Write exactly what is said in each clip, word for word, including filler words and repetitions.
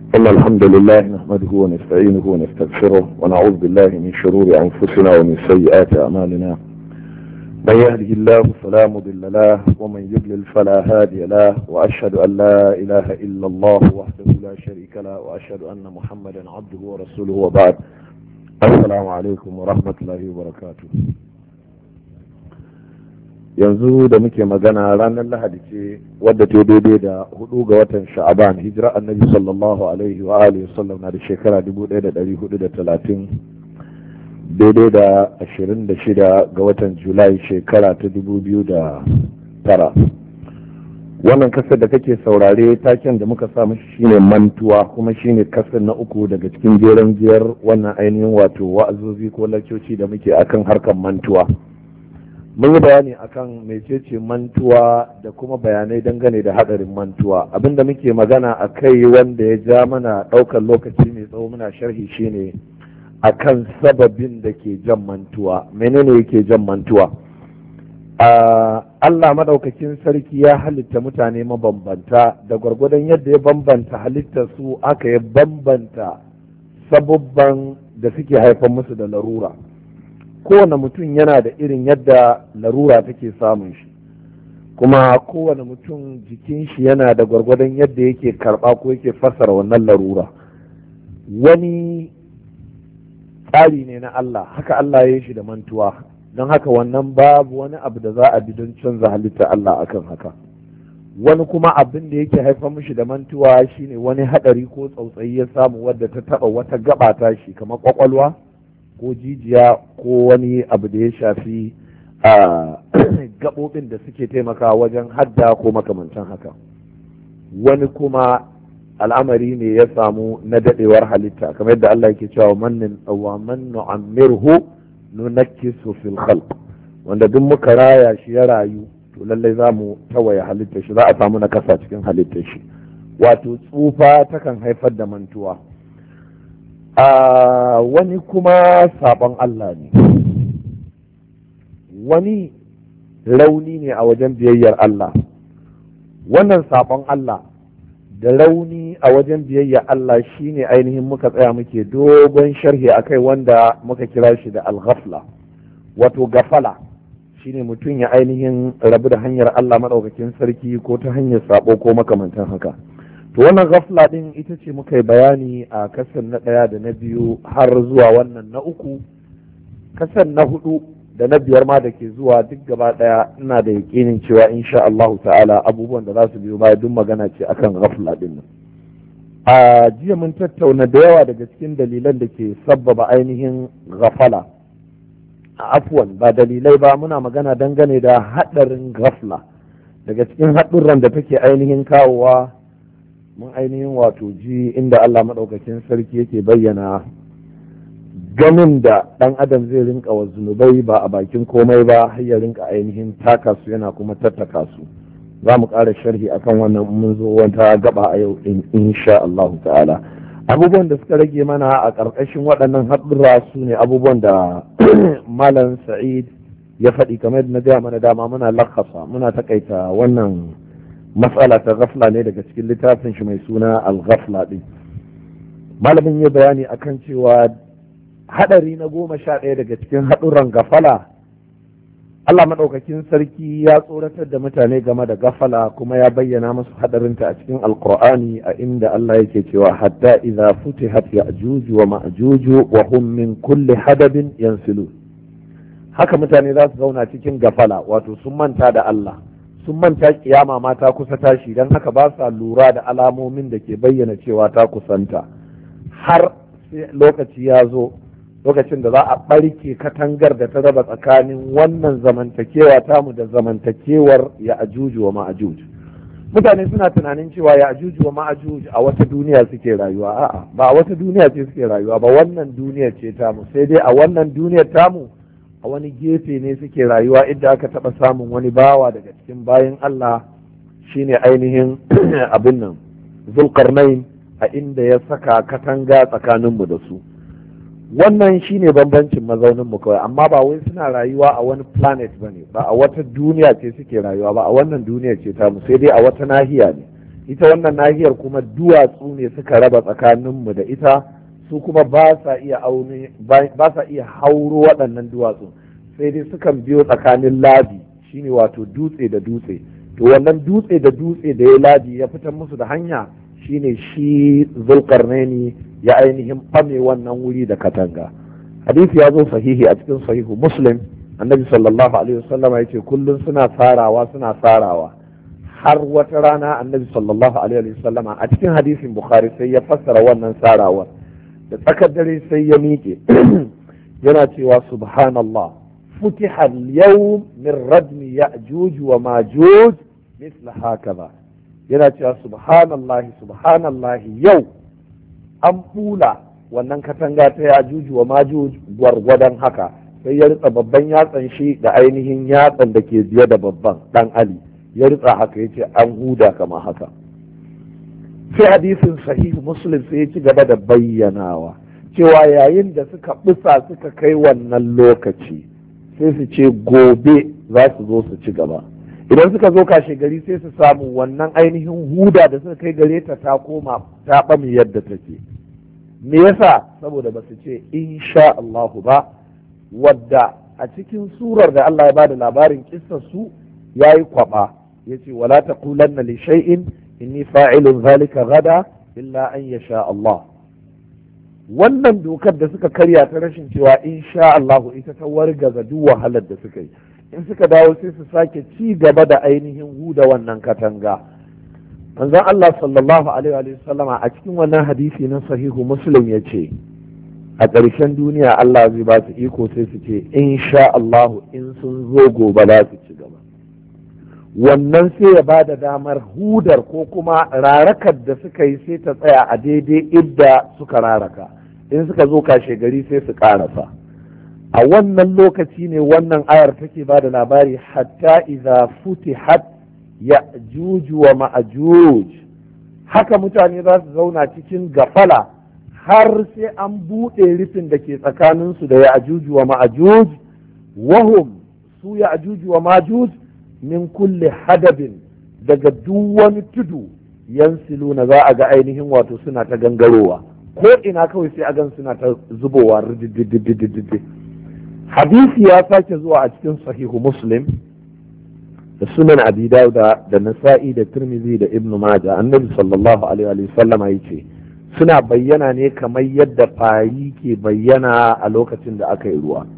إن الحمد لله نحمده ونستعينه ونستغفره ونعوذ بالله من شرور أنفسنا ومن سيئات أعمالنا. من يهده الله فلا مضل له ومن يضلل فلا هادي له، وأشهد أن لا إله إلا الله وحده لا شريك له، وأشهد أن محمدا عبده ورسوله، وبعد. السلام عليكم ورحمة الله وبركاته. yanzu da muke magana ranar lahadi ce wadda ta daidai da hudu ga watan sha'aban, hijira annabi sallallahu alaihi wa alihi wasallam na da shekara dubu ɗaya da ɗari hudu da talatin, daidai da ashirin da shida ga watan julai shekara ta dubu biyu da tara. Wannan kasar da kake saurare taken da muka samu shine mantuwa, kuma shine kasar na uku daga cikin jeren jiyar wannan ainihin wato wa'azozi ko lakcoci da muke akan harkar mantuwa. Mun yi bayani akan mecece mantuwa da kuma bayanai dangane da hadarin mantuwa. Abinda muke magana a kai wanda ya ja mana ɗaukar lokaci mai tsawo muna sharhi shine akan sababin da ke jan mantuwa. Menene yake jan mantuwa? Allah madaukakin sarki ya halitta mutane mabambanta, da gwargwadon yadda ya bambanta halittar su aka ya bambanta sababban da suke haifar musu da larura. Kowane mutum yana da irin yadda larura take samun shi, kuma kowane mutum jikin shi yana da gwargwadon yadda yake karɓa ko yake fassara wannan larura. Wani tsari ne na Allah, haka Allah ya yi shi da mantuwa, don haka wannan babu wani abu da za a bi don canza halitta Allah akan haka. Wani kuma abin da yake haifar mishi da mantuwa shine wani haɗari ko tsautsayi ya samu wadda ta taɓa wata gaba ta shi, kamar kwakwalwa ko jijiya ko wani abu da ya shafi a gaɓoɓin da suke taimakawa wajen hadda ko makamancin haka. Wani kuma al'amari ne ya samu na daɗewar halitta, kamar yadda Allah yake cewa mannin wa man nu'ammirhu nunakkisu fil khalq, wanda duk muka raya shi ya rayu to lallai za mu tawaye halittar shi, za a samu nakasa cikin halittar shi. Wato tsufa takan haifar da mantuwa. Uh, wani kuma saɓon Allah ne, wani rauni ne a wajen biyayyar Allah. Wannan saɓon Allah da rauni a wajen biyayyar Allah shine ainihin muka tsaya muke dogon sharhi akai, wanda muka kira shi da al-ghafla, wato gafala shine mutum ya ainihin rabu da hanyar Allah maɗaukakin sarki ko ta hanyar saɓo ko makamantan haka. To wannan ghafla din ita ce muka yi bayani a kasan na ɗaya da na biyu har zuwa wannan na uku. Kasan na hudu da na biyar ma da ke zuwa duk gaba ɗaya ina da yaƙinin cewa insha Allahu ta'ala abubuwan da za su biyo baya duk magana ce akan ghafla din nan. A jiya mun tattauna da yawa daga cikin dalilan da ke sabbaba ainihin ghafala. A afwan ba dalilai ba, muna magana dangane da haɗarin ghafla. Daga cikin haɗurran da take ainihin kawowa mun ainihin wato ji inda Allah maɗaukakin sarki yake bayyana gamin da ɗan adam zai rinka wa zunubai ba a bakin komai ba, har ya rinka ainihin taka su yana kuma tattaka su. Za mu ƙara sharhi akan wannan mun zo wata gaba a yau in insha Allah ta'ala. Abubuwan da suka rage mana a ƙarƙashin waɗannan haɗurra su ne abubuwan da Malam Sa'id ya faɗi, kamar na gaya mana dama muna lakasa muna takaita wannan matsala ta ghafla ne daga cikin littafin shi mai suna al-ghafla din. Malamin ya bayani akan cewa hadari na goma sha ɗaya daga cikin haɗurran gafala, Allah maɗaukakin sarki ya tsoratar da mutane game da gafala, kuma ya bayyana musu hadarinta a cikin alqur'ani, a inda Allah yake cewa hatta idza futihat ya'juj wa ma'juj wa hum min kulli hadabin yansilun. Haka mutane za su zauna cikin gafala, wato sun manta da Allah, sun manta kiyama ma ta kusa tashi, don haka ba sa lura da alamomin da ke bayyana cewa ta kusanta, har sai lokaci ya zo, lokacin da za a ɓarke katangar da ta raba tsakanin wannan zamantakewa tamu da zamantakewar ya ajuju wa ma'ajuj. Mutane suna tunanin cewa ya ajuju wa ma'ajuj a wata duniya suke rayuwa. A'a, ba a wata duniya ce suke rayuwa ba, wannan duniya ce tamu, sai dai a wannan duniyar tamu a wani gefe ne suke rayuwa, inda aka taɓa samun wani bawa daga cikin bayan Allah shine ainihin abin nan Zulkarnain, a inda ya saka katanga tsakaninmu da su. Wannan shine bambancin mazauninmu kawai, amma ba wai suna rayuwa a wani planet ba ne, ba a wata duniya ce suke rayuwa ba, a wannan duniya ce tamu, sai dai a wata nahiya ne. ita wannan nahiyar kuma duwatsu ne suka raba tsakaninmu da ita, su kuma ba sa iya aune ba sa iya hauro waɗannan duwatsu, sai dai sukan biyo tsakanin labi, shine wato dutse da dutse. To wannan dutse da dutse da ya labi ya fitar musu da hanya, shine shi Zulkarnaini ya ainihin fame wannan wuri da katanga. Hadisi ya zo sahihi a cikin sahihu Muslim, annabi sallallahu alaihi wasallam ya ce kullum suna sarawa suna sarawa har wata rana annabi sallallahu alaihi wasallam a cikin hadisin Bukhari sai ya fassara wannan sarawar da tsakar dare sai ya miƙe yana cewa subhanallah futiha al-yawm min radmi ya'juj wa majuj misla hakaza, yana cewa subhanallah subhanallah yau an fula wannan katanga ta ya'juj wa majuj gwargwadon haka, sai ya ritsa babban yatsan shi da ainihin yatsan da ke biye da babban dan Ali, ya ritsa haka yace an huda kama haka. Sai hadisin sahihu Muslim sai ya ci gaba da bayyanawa cewa yayin da suka busa suka kai wannan lokaci sai su ce gobe za su zo su ci gaba, idan suka zo kashe gari sai su samu wannan ainihin huda da suka kai gare ta ta koma ta ɓame yadda take. Me yasa? saboda ba su ce insha Allahu ba, wadda a cikin surar da Allah ya bada labarin kissar su yayi kwaba, yace wala taqulanna li shay'in inni fa'ilun zalika gada illa an yasha Allah. Wannan dokar da suka karya ta rashin cewa insha Allah ita ta wargaza duk wahalar da suka yi, in suka dawo sai su sake ci gaba da ainihin huda wannan katanga. Manzon Allah sallallahu alaihi wa sallama a cikin wannan hadisi na sahihu Muslim yace a ƙarshen duniya Allah zai ba su iko sai su ce insha Allah in sun zo gobe za su ci gaba. Wannan sai ya ba da damar hudar ko kuma rarakar da suka yi sai ta tsaya a daidai idda suka raraka, in suka zo kashe gari sai su karasa. A wannan lokaci ne wannan ayar take ba da labari hatta idza futihat ya'juj wa ma'juj, haka mutane za su zauna cikin gafala har sai an buɗe rufin da ke tsakaninsu da ya'juj wa ma'juj, wahum su ya'juj wa ma'juj min kulli hadabin, daga duk wani tudu yansiluna za a ga ainihin wato suna ta gangarowa, ko ina kawai sai a gan suna ta zubowa rididididididi. Hadisi ya sake zuwa a cikin sahihu Muslim da sunan Abi Dawud da Nasa'i da Tirmidhi da Ibn Majah, annabi sallallahu alaihi wa sallama yace suna bayyana ne kamar yadda fari ke bayyana a lokacin da aka yi ruwa,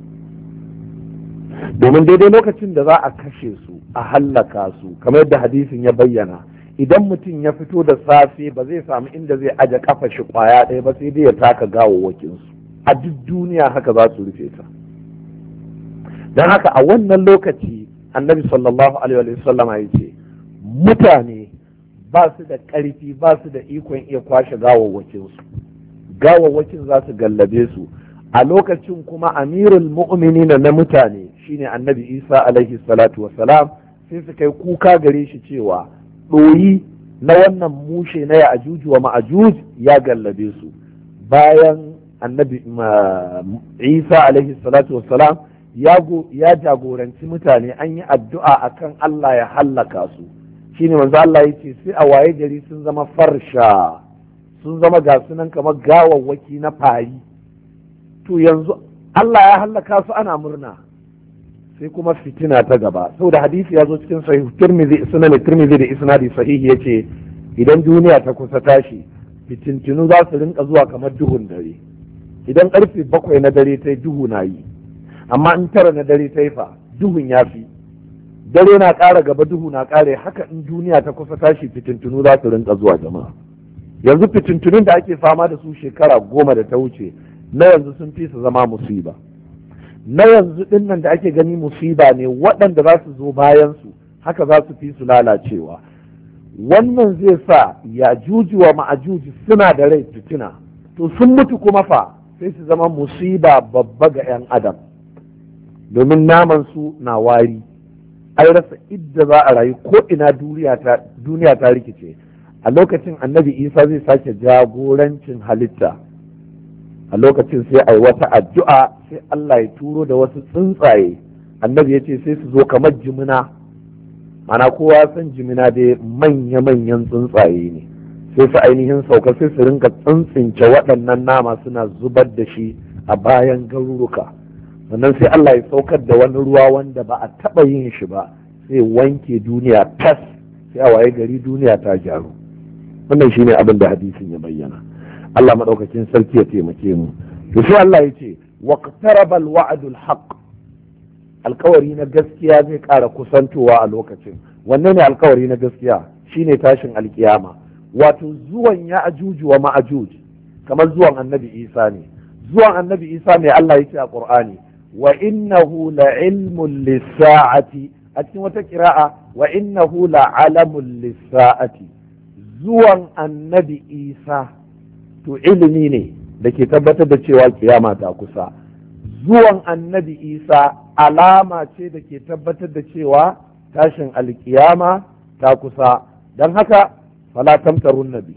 domin daidai lokacin da za a kashe su a hallaka su kamar yadda hadisin ya bayyana, idan mutum ya fito da safe ba zai samu inda zai aje kafa shi kwaya ɗaya ba sai dai ya taka gawawwakin su a duk duniya, haka za su rufe ta. don haka a wannan lokaci annabi sallallahu alaihi wa sallam ya ce mutane ba su da ƙarfi ba su da ikon iya kwashe gawawwakin su, gawawwakin za su gallabe su. A lokacin kuma amirul mu'minina na mutane shine annabi Isa alaihi salatu wassalam, sai su kai kuka gare shi cewa ɗoyi na wannan mushe na ya'juj wa ma'juj ya gallabe su. Bayan annabi Isa alaihi salatu wassalam ya jagoranci mutane an yi addu'a akan Allah ya hallaka su, shine manzo Allah yace sai a waye gari sun zama farsha, sun zama ga sunan kamar gawawwaki na fari. To yanzu Allah ya hallaka su ana murna, sai kuma fitina ta gaba, saboda hadisi ya zo cikin sahih Tirmidhi, sunan Tirmidhi da isnadi sahihi yace idan duniya ta kusa tashi fitintinu za su rinka zuwa kamar duhun dare. Idan karfe bakwai na dare ta duhu na yi, amma in tara na dare ta fa duhun ya fi, dare na ƙara gaba duhu na ƙare, haka in duniya ta kusa tashi fitintinu za su rinka zuwa jama'a. Yanzu fitintunun da ake fama da su shekara goma da ta wuce na yanzu sun fi su zama musiba, na yanzu ɗin nan da ake gani musiba ne, waɗanda za su zo bayan su haka za su fi su lalacewa. Wannan zai sa ya juji wa ma'ajuji suna da rai fitina, to sun mutu kuma fa sai su zama musiba babba ga 'yan adam, domin naman su na wari, an rasa idda za a rayu, ko ina duniya ta rikice. A lokacin annabi Isa zai sake jagorancin halitta, a lokacin sai a yi wata addu'a sai Allah ya turo da wasu tsuntsaye, annabi ya ce sai su zo kamar jimina, mana kowa san jimina dai manya-manyan tsuntsaye ne, sai su ainihin sauka sai su rinka tsuntsince waɗannan nama suna zubar da shi a bayan garuruka, sannan sai Allah ya saukar da wani ruwa wanda ba a taɓa yin shi ba, sai wanke duniya tas, sai a waye gari duniya ta gyaru. Wannan shine abin da hadisin ya bayyana. Allah madaukakin sarki ya taimake mu. To sai Allah ya ce waqtaraba al-wa'du al-haqq, alkawari na gaskiya zai ƙara kusantowa a lokacin. Wanne ne alkawari na gaskiya? Shine tashin alkiyama, wato zuwan ya'juj wa ma'juj, kamar zuwan annabi Isa ne. Zuwan annabi Isa ne Allah yake a Qur'ani, wa innahu la'ilmun lis-sa'ati, a cikin wata kira'a wa innahu la'alamun lis-sa'ati. Zuwan annabi Isa to ilimi ne da ke tabbatar da cewa kiyama ta kusa. Zuwan annabi Isa alama ce da ke tabbatar da cewa tashin alkiyama ta kusa. Don haka fala tamtarun nabi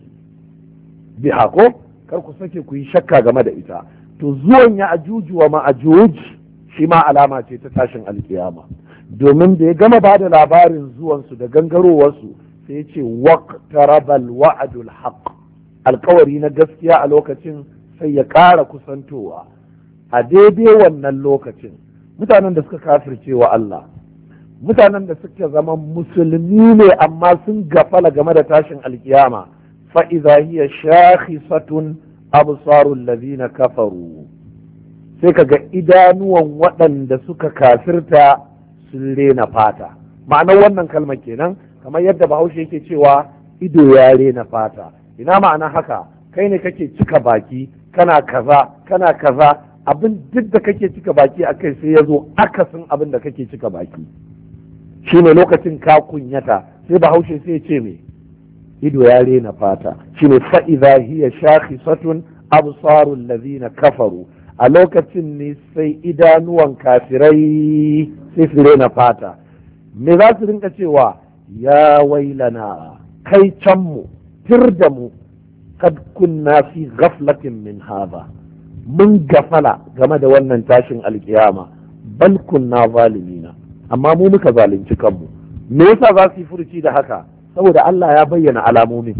biha, ko kar ku sake ku yi shakka game da ita. To zuwan ya ajuju wa ma'ajuj shi ma alama ce ta tashin alkiyama, domin da ya gama ba da labarin zuwansu da gangarowarsu sai ya ce waqtarabal wa'dul haqq, alkawari na gaskiya a lokacin sai ya ƙara kusantowa. A daidai wannan lokacin mutanen da suka kafirce wa Allah, mutanen da suka zama musulmi ne amma sun gafala game da tashin alkiyama, fa idza hiya shakhisatun absarul ladina kafaru, sai kaga idanuwan waɗanda suka kafirta sun rena fata. Ma'anar wannan kalmar kenan, kamar yadda Bahaushe yake cewa ido ya rena fata. Ina ma'ana haka? Kai ne kake cika baki kana kaza kana kaza, abin duk da kake cika baki a kai sai ya zo akasin abin da kake cika baki, shi ne lokacin ka kunyata, sai Bahaushe sai ce me ido ya rena fata. Shi ne fa'iza hiya shakhisatun absarul ladina kafaru, a lokacin ne sai idanuwan kafirai sai su rena fata. Me za su rinka cewa? Ya wailana, kai can mu, tir da mu, kad kunna fi ghaflatin min hadha, mun gafala game da wannan tashin alkiyama, bal kunna zalimina, amma mu muka zalunci kanmu. Me yasa za su yi furuci da haka? Saboda Allah ya bayyana alamomin.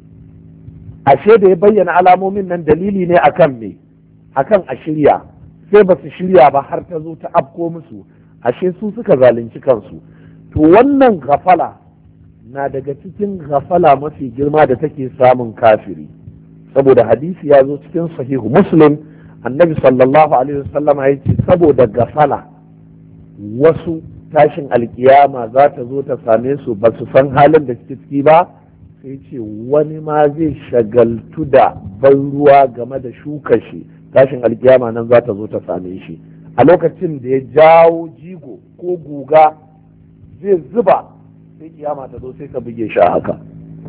Ashe da ya bayyana alamomin nan dalili ne akan me? Akan a shirya, sai ba su shirya ba har ta zo ta afko musu, ashe su suka zalunci kansu. To wannan gafala na daga cikin gafala mafi girma da take samun kafiri, saboda hadisi ya zo cikin sahihu Muslim, annabi sallallahu alaihi wasallam ya ce saboda gafala wasu tashin alkiyama za ta zo ta same su ba su san halin da suke ciki ba, sai ce wani ma zai shagaltu da ban ruwa game da shuka shi, tashin alkiyama nan za ta zo ta same shi. A lokacin da ya jawo jigo ko guga zai zuba, sai kiyama ta zo sai ka buge shi a haka.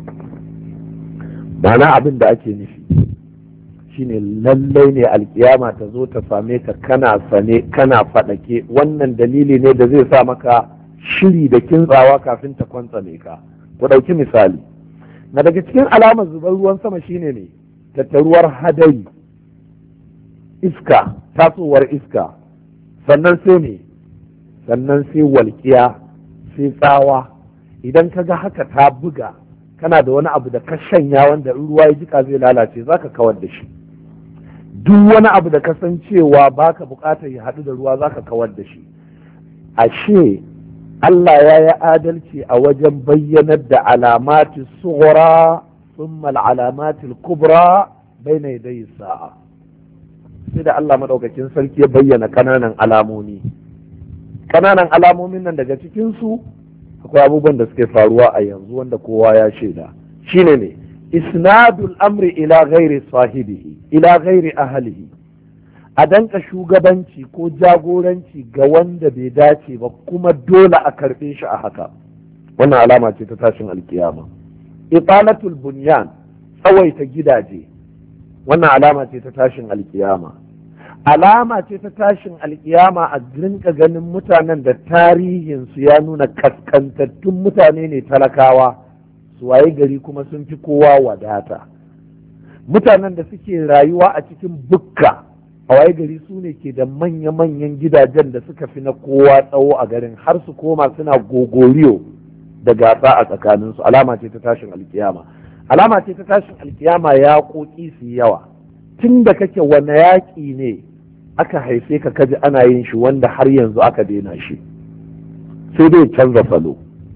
Ma'ana abin da ake nufi shine lallai ne alkiyama ta zo ta same ka kana sane kana faɗake. Wannan dalili ne da zai sa maka shiri da kintsawa kafin ta kwantsame ka. Ku ɗauki misali, na daga cikin alamar zubar ruwan sama shine ne tattaruwar hadari, iska, tasowar iska, sannan sai ne sannan sai walƙiya, sai tsawa. Idan ka ga haka ta buga, kana da wani abu da ka shanya wanda in ruwa ya jika zai lalace, za ka kawar da shi. Duk wani abu da ka san cewa ba ka buƙatar ya haɗu da ruwa, za ka kawar da shi. Ashe Allah ya yi adalci a wajen bayyanar da alamati sughra thumma alamati kubra baina yaday sa'a. Sai da Allah madaukakin sarki ya bayyana kananan alamomi. Kananan alamomin nan daga cikin su akwai abubuwan da suke faruwa a yanzu wanda kowa ya shaida. Shine ne isnadul amri ila ghairi sahibihi, ila ghairi ahlihi, a danka shugabanci ko jagoranci ga wanda bai dace ba, kuma dole a karɓe shi a haka. Wannan alama ce ta tashin alkiyama. Italatul bunyan, tsawaita gidaje, wannan alama ce ta tashin alkiyama. Alama ce ta tashin alkiyama a rinka ganin mutanen da tarihinsu ya nuna kaskantattun mutane ne, talakawa su waye gari kuma sun fi kowa wadata. Mutanen da suke rayuwa a cikin bukka a waye gari su ne ke da manya-manyan gidajen da suka fi na kowa tsawo a garin, har su koma suna gogoriyo da gasa a tsakaninsu alama ce ta tashin alkiyama. Alama ce ta tashin alkiyama ya koki su yawa. Tun da kake wani yaƙi ne aka haife ka kaji ana yin shi wanda har yanzu aka daina shi, sai dai canza salo.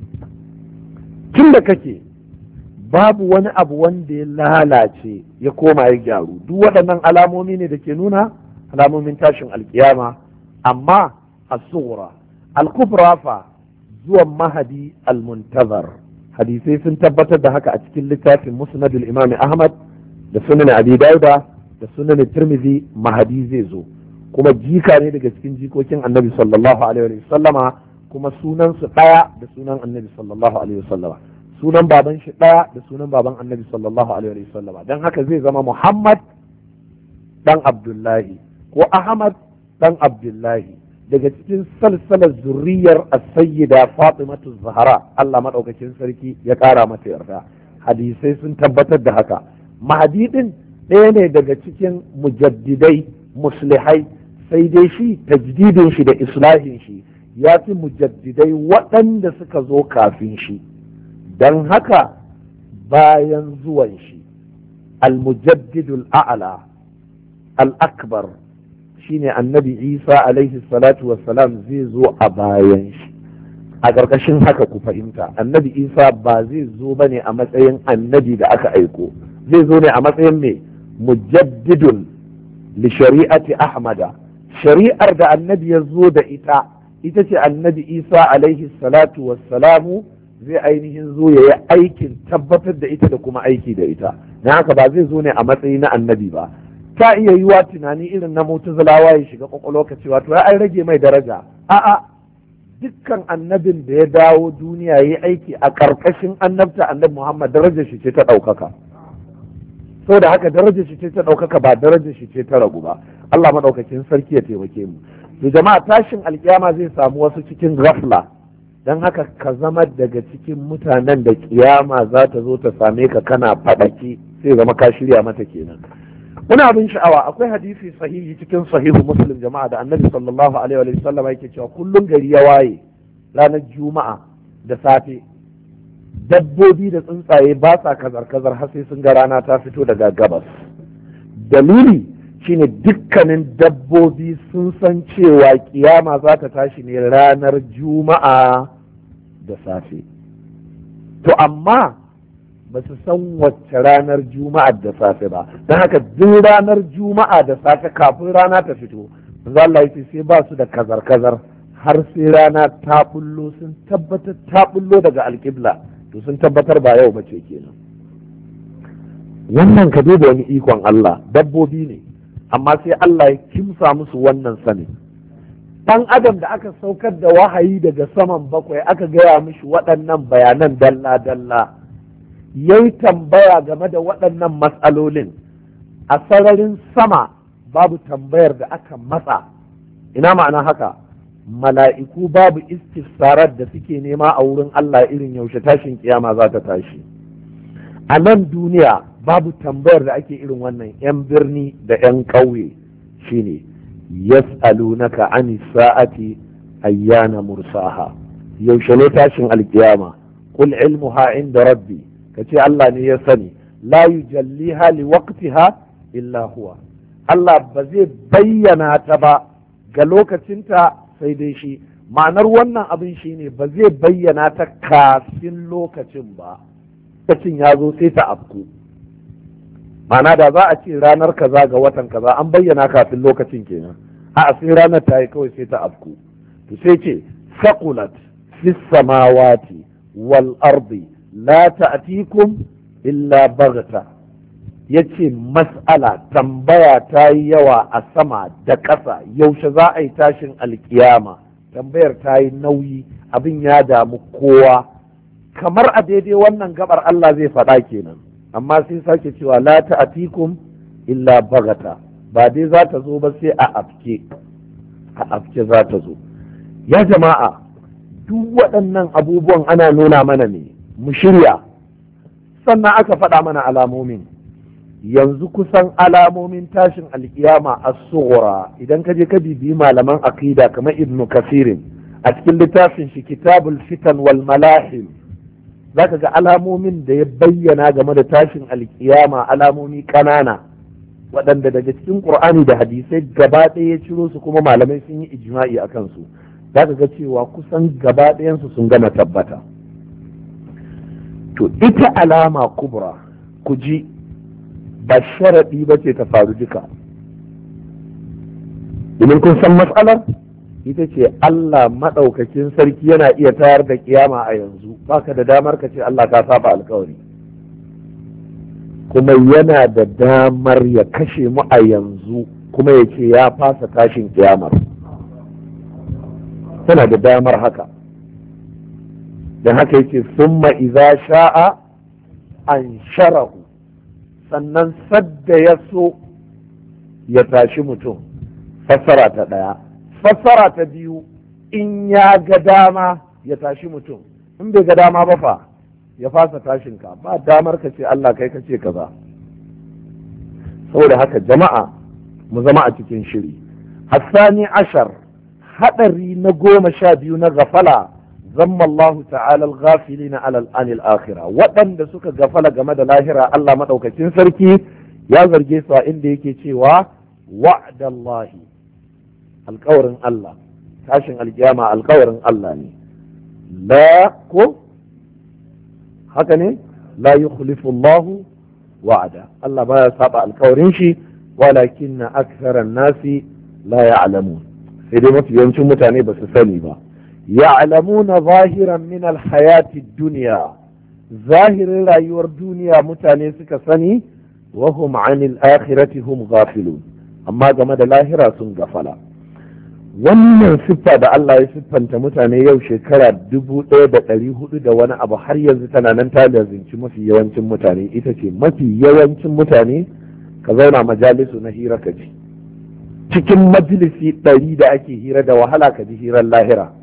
Tun da kake babu wani abu wanda ya lalace ya koma ya gyaru. Duk waɗannan alamomi ne da ke nuna alamomin tashin alkiyama. Amma as-sughra al-kubra fa zuwan mahadi al-muntazar, hadisai sun tabbatar da haka a cikin littafin musnad al-imam Ahmad da sunan Abi Dauda da sunan Tirmidhi. Mahadi zai zo kuma jika ne daga cikin jikokin Annabi sallallahu alaihi wa sallama, kuma sunan su daya da sunan Annabi sallallahu alaihi wa sallama, sunan baban shi daya da sunan baban Annabi sallallahu alaihi wa sallama. Dan haka zai zama Muhammad dan Abdullahi ko Ahmad dan Abdullahi daga cikin salsalar zurriyar as-sayyida Fatimatu Zahra, Allah madaukakin sarki ya kara mata yarda. Hadisai sun tabbatar da haka. Mahdi din ɗaya ne daga cikin mujaddidai muslihai, sai dai shi tajdidin shi da islahin shi ya fi mujaddidai waɗanda suka zo kafin shi. Dan haka bayan zuwan shi al-mujaddidul a'la al-akbar shine annabi Isa alaihi salatu wassalam zai zo a bayan shi. A ƙarƙashin haka ku fahimta, annabi Isa ba zai zo bane a matsayin annabi da aka aiko, zai zo ne a matsayin mai mujaddidun li shari'ati Ahmada. Shari'ar da annabi ya zo da ita ita ce annabi Isa alaihi salatu wassalamu zai ainihin zo ya yi aikin tabbatar da ita da kuma aiki da ita. Na haka ba zai zo ne a matsayi na annabi ba. Ta iya yiwa tunani irin na mutazalawa ya shiga kwakwalwa ka cewa to an rage mai daraja. A'a, dukkan annabin da ya dawo duniya ya yi aiki a ƙarƙashin annabta annabi Muhammad darajar shi ce ta ɗaukaka. Sau da haka darajar shi ce ta ɗaukaka ba darajar shi ce ta ragu ba. Allah maɗaukakin sarki ya taimake mu. To jama'a tashin alƙiyama zai samu wasu cikin ghafla. Don haka ka zama daga cikin mutanen da ƙiyama za ta zo ta same ka kana faɗaki, sai zama ka shirya mata kenan. Wani abin sha'awa, akwai hadisi sahihi cikin sahihu Muslim jama'a da annabi sallallahu alaihi wa sallam yake cewa kullum gari ya waye ranar juma'a da safe dabbobi da tsuntsaye ba sa kazar-kazar har sai sun ga rana ta fito daga gabas. Dalili shine dukkanin dabbobi sun san cewa kiyama za ta tashi ne ranar juma'a da safe. To amma ba su san wacce ranar juma'a da safe ba, don haka duk ranar juma'a da safe kafin rana ta fito Allah yace sai ba su da kazar-kazar har sai rana ta bullo, sun tabbatar ta bullo daga alƙibla, to sun tabbatar ba yau bace kenan. Wannan ka duba wani ikon Allah, dabbobi ne amma sai Allah ya kimsa musu wannan sani. Ɗan adam da aka saukar da wahayi daga saman bakwai aka gaya mishi waɗannan bayanan dalla-dalla, yayi tambaya game da waɗannan matsalolin a sararin sama, babu tambayar da aka matsa. Ina ma'ana haka? Mala'iku babu istifsarar da suke nema a wurin Allah irin yaushe tashin kiyama za ta tashi. A nan duniya babu tambayar da ake irin wannan. 'Yan birni da 'yan ƙauye shine yas'alunaka ani sa'ati ayyana mursaha, yaushe ne tashin alkiyama? Qul ilmuha inda rabbi, kace Allah ne ya sani. La yujalliha li waqtiha illa huwa, Allah ba zai bayyana ta ba ga lokacinta sai dai shi. Ma'anar wannan abin shine ba zai bayyana ta kafin lokacin ba, lokacin ya zo sai ta afku. Ma'ana da za a ce ranar kaza ga watan kaza an bayyana kafin lokacin kenan, a sai ranar ta yi kawai sai ta afku. To sai ce saqulat fis samawati wal ardi la ta'tikum illa baghta. Yace mas'ala tambaya ta yi yawa a sama da ƙasa, yaushe za a yi tashin alkiyama? Tambayar ta yi nauyi, abin ya damu kowa. Kamar a daidai wannan gabar Allah zai faɗa kenan, amma sai sake cewa la ta'tikum illa baghta, ba dai za ta zo ba sai a afke, a afke za ta zo. Ya jama'a, duk waɗannan abubuwan ana nuna mana ne mu shirya, sannan aka faɗa mana alamomin. Yanzu kusan alamomin tashin alkiyama as-sughra, idan ka je ka bibiyi malaman aqida kamar Ibn Kasirin a cikin littafin shi Kitabul Fitan wal Malahim za ka ga alamomin da ya bayyana game da tashin alkiyama alamomi ƙanana waɗanda daga cikin ƙur'ani da hadisai gaba ɗaya ya ciro su kuma malamai sun yi ijma'i a kansu, za ka ga cewa kusan gaba ɗayansu sun gama tabbata. To ita alama kubra ku ji ba sharaɗi ba ce ta faru duka. Domin kun san matsalar ita ce Allah maɗaukakin sarki yana iya tayar da kiyama a yanzu, baka da damar ka ce Allah ka saba alkawari, kuma yana da damar ya kashe mu a yanzu kuma ya ce ya fasa tashin kiyamar. Tana da damar haka. Don haka yake summa idza sha'a an sharahu, sannan sadda ya so ya tashi mutum. Fassara ta ɗaya. Fassara ta biyu, in ya ga dama ya tashi mutum, in bai ga dama ba fa ya fasa tashin ka, ba damar ka ce Allah kai ka ce kaza. Saboda haka jama'a mu zama a cikin shiri. Hassani ashar, haɗari na goma sha biyu na gafala, zamma Allah ta'ala al-ghafilina ala al akhirah, waɗanda suka gafala game da lahira Allah madaukakin sarki ya zarge su a inda yake cewa wa'dallahi, alƙawarin Allah, tashin alkiyama alƙawarin Allah ne, la ko haka ne, la yukhlifu Allah wa'ada, Allah baya saba alƙawarin shi, walakin na aktharan nasi la ya'lamun, sai dai mafi yawancin mutane ba su sani ba. Ya'lamuna zahiran min alhayati dunya, zahirin rayuwar duniya mutane suka sani, wa hum 'anil akhirati hum ghafilun, amma game da lahira sun gafala. Wannan siffa da Allah ya siffanta mutane yau shekara dubu ɗaya da ɗari hudu da wani abu har yanzu tana nan ta lazinci mafi yawancin mutane, ita ce mafi yawancin mutane ka zauna majalisu na hira ka ji, cikin majalisi ɗari da ake hira da wahala ka ji hirar lahira.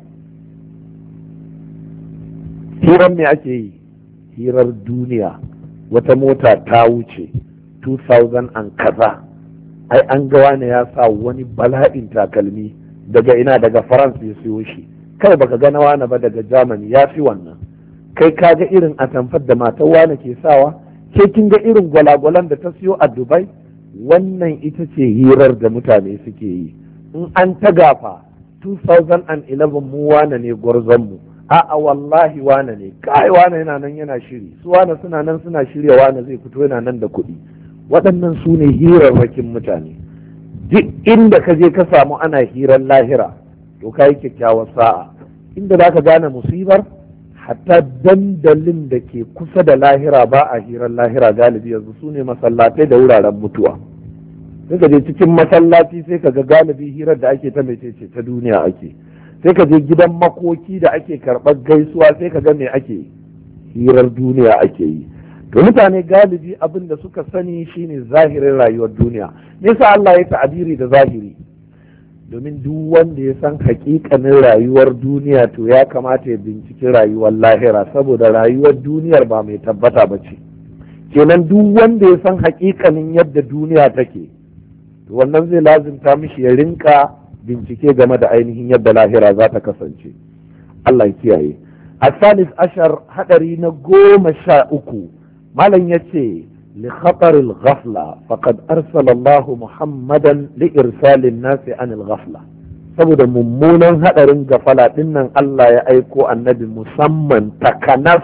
Hirar me ake yi? Hirar duniya. Wata mota ta wuce two thousand and kaza, ai an ga wani ya sa wani bala'in takalmi daga ina, daga France ya siyo shi, kai baka ga na wani ba daga Germany ya fi wannan, kai ka ga irin atamfar da matar wani ke sawa, ke kin ga irin gwalagwalan da ta siyo a Dubai. Wannan ita ce hirar da mutane suke yi. In an ta gafa two thousand eleven mu wane ne gwarzon mu, a'a wallahi wane ne, kai wane yana nan yana shiri, su wane suna nan suna shirya wane zai fito yana nan da kuɗi. Waɗannan su ne hirarrakin mutane. Duk inda ka je ka samu ana hirar lahira to ka yi kyakkyawar sa'a. Inda za ka gane musibar, hatta dandalin da ke kusa da lahira ba a hirar lahira galibi yanzu su ne masallatai da wuraren mutuwa. Sai ka je cikin masallaci sai ka ga galibi hirar da ake ta mecece ta duniya ake. Sai ka je gidan makoki da ake karɓar gaisuwa sai ka ga me ake, hirar duniya ake yi. To mutane galibi abin da suka sani shine zahirin rayuwar duniya. Nisa Allah ya ta'abiri da zahiri, domin duk wanda ya san hakikanin rayuwar duniya to ya kamata ya binciki rayuwar lahira, saboda rayuwar duniyar ba mai tabbata ba ce. Kenan duk wanda ya san hakikanin yadda duniya take, to wannan zai lazimta mishi ya rinka bincike game da ainihin yadda lahira za ta kasance. Allah ya kiyaye. Asalis ashar, hadari na goma sha uku, malam ya ce li khataril ghafla faqad arsala Allah Muhammadan li irsalin nasi anil ghafla, saboda mummunan hadarin gafala dinnan Allah ya aiko annabi musamman takanas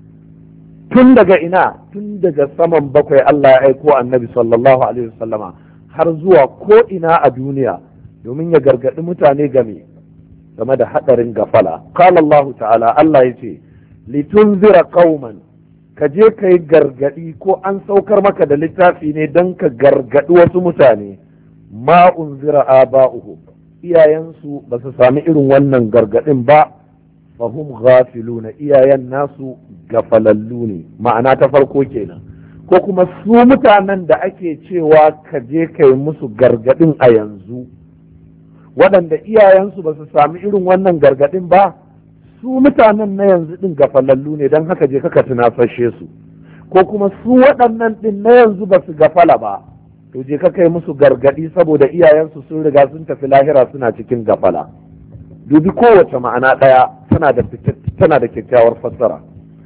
tun daga ina, tun daga saman bakwai Allah ya aiko annabi sallallahu alaihi wasallama har zuwa ko ina a duniya domin ya gargadi mutane game game da hadarin gafala. Qala Allah ta'ala, Allah yace litunzira qauman, ka je ka yi gargadi ko an saukar maka da littafi ne don ka gargadi wasu mutane, ma unzira aba'uhum, iyayensu ba su sami irin wannan gargadin ba, fahum ghafiluna, iyayen nasu gafalallu ne. Ma'ana ta farko kenan. Ko kuma su mutanen da ake cewa ka je ka yi musu gargadin a yanzu, waɗanda iyayensu ba su sami irin wannan gargadin ba, su mutanen na yanzu ɗin gafalallu ne, don haka je kaka tunasashe su. Ko kuma su waɗannan ɗin na yanzu ba su gafala ba, to je ka kai musu gargaɗi saboda iyayensu sun riga sun tafi lahira suna cikin gafala. Dubi kowace ma'ana ɗaya tana da tana da kyakkyawar fassara.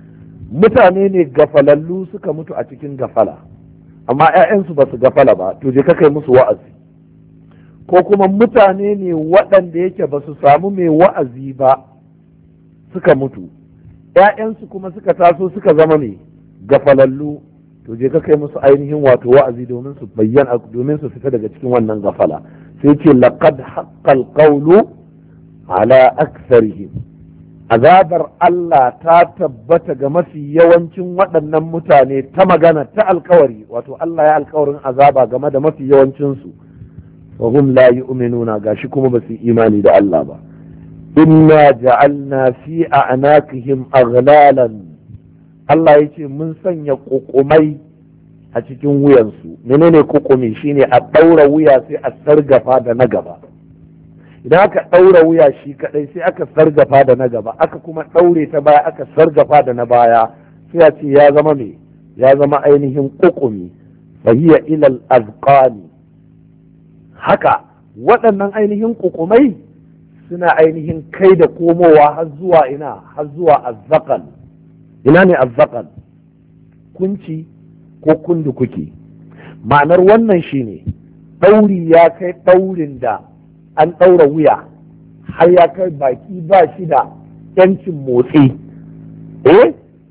mutane ne gafalallu suka mutu a cikin gafala amma 'ya'yansu ba su gafala ba, to je ka kai musu wa'azi. Ko kuma mutane ne waɗanda yake ba su samu mai wa'azi ba suka mutu, 'ya'yansu kuma suka taso suka zama mai gafalallu, to je ka kai musu ainihin wato wa'azi domin su bayyana, domin su fita daga cikin wannan gafala. Sai ce laqad haqqal qawlu ala aktharihim, azabar Allah ta tabbata ga mafi yawancin waɗannan mutane ta magana ta alkawari, wato Allah ya alkawarin azaba game da mafi yawancinsu. wa hum la yu'minuna, gashi kuma ba su imani da Allah ba. inna ja'alna fi a'naqihim aghlalan, Allah yace mun sanya kukumai a cikin wuyansu. Menene kukumi? Shine a ɗaura wuya sai a sargafa da na gaba. Idan aka ɗaura wuya shi kadai sai aka sargafa da na gaba, aka kuma ɗaure ta baya aka sargafa da na baya, sai a ce ya zama me ya zama ainihin kukumi. fahiya ilal azqani, haka waɗannan ainihin kukumai suna ainihin kai da komowa har zuwa ina har zuwa azzaqal. ina ne azzaqal? kunci ko kundukuki. ma'anar wannan shine ɗauri ya kai ɗaurin da an ɗaura wuya har ya kai baki ba shi da yancin motsi. eh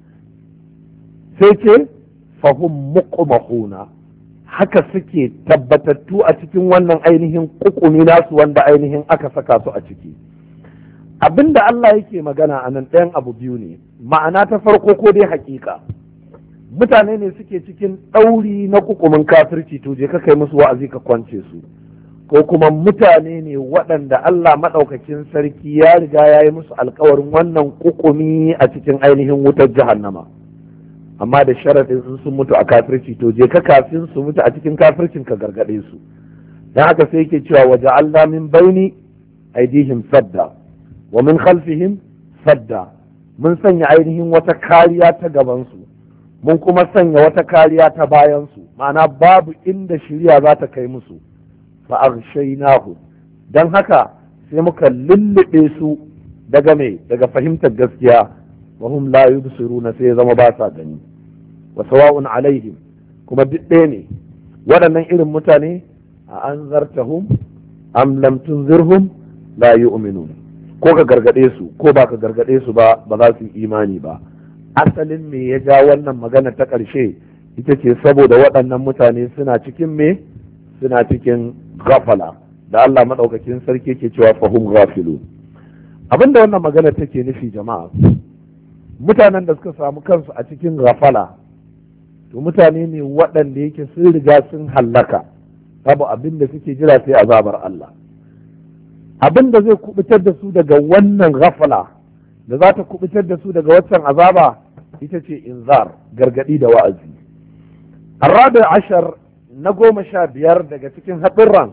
sai ce fahum muqmahuna, haka suke tabbatattu a cikin wannan ainihin kukumi nasu wanda ainihin aka saka su a ciki. Abinda Allah yake magana a nan ɗayan abu biyu ne, ma'ana ta farko ko dai hakika mutane ne suke cikin ɗauri na kukumin kafirci, to je ka kai musu wa'azi ka kwance su, ko kuma mutane ne waɗanda Allah maɗaukakin sarki ya riga ya yi musu alkawarin wannan kukumi a cikin ainihin wutar jahannama, amma da sharaɗin in sun mutu a kafirci, to je ka kafin su mutu a cikin kafircin ka gargaɗe su. dan haka sai yake cewa waje Allah min baini aidihim sadda wa min khalfihim sadda, mun sanya ainihin wata kariya ta gabansu, mun kuma sanya wata kariya ta bayansu, ma'ana babu inda shiriya za ta kai musu. fa aghshaynahu, dan haka sai muka lullube su daga me daga fahimtar gaskiya. wa hum la yubsiruna, sai zama ba sa gani. wa sawa'un alaihim, kuma duk ɗaya ne waɗannan irin mutane, a anzartahum am lam tunzirhum la yu'minun, ko ka gargade su ko ba ka gargade su ba ba za su yi imani ba. asalin me ya ja wannan magana ta ƙarshe ita ce saboda waɗannan mutane suna cikin me suna cikin gafala, da Allah madaukakin sarki ke cewa fahum ghafilun. abinda wannan magana take nufi jama'a, mutanen da suka samu kansu a cikin gafala, to mutane ne waɗanda yake sun riga sun hallaka, babu abin da suke jira sai azabar Allah. abin da zai kubutar da su daga wannan gafala, da za ta kubutar da su daga waccan azaba, ita ce inzar, gargadi da wa'azi. arabi ashar na goma sha biyar daga cikin haɗurran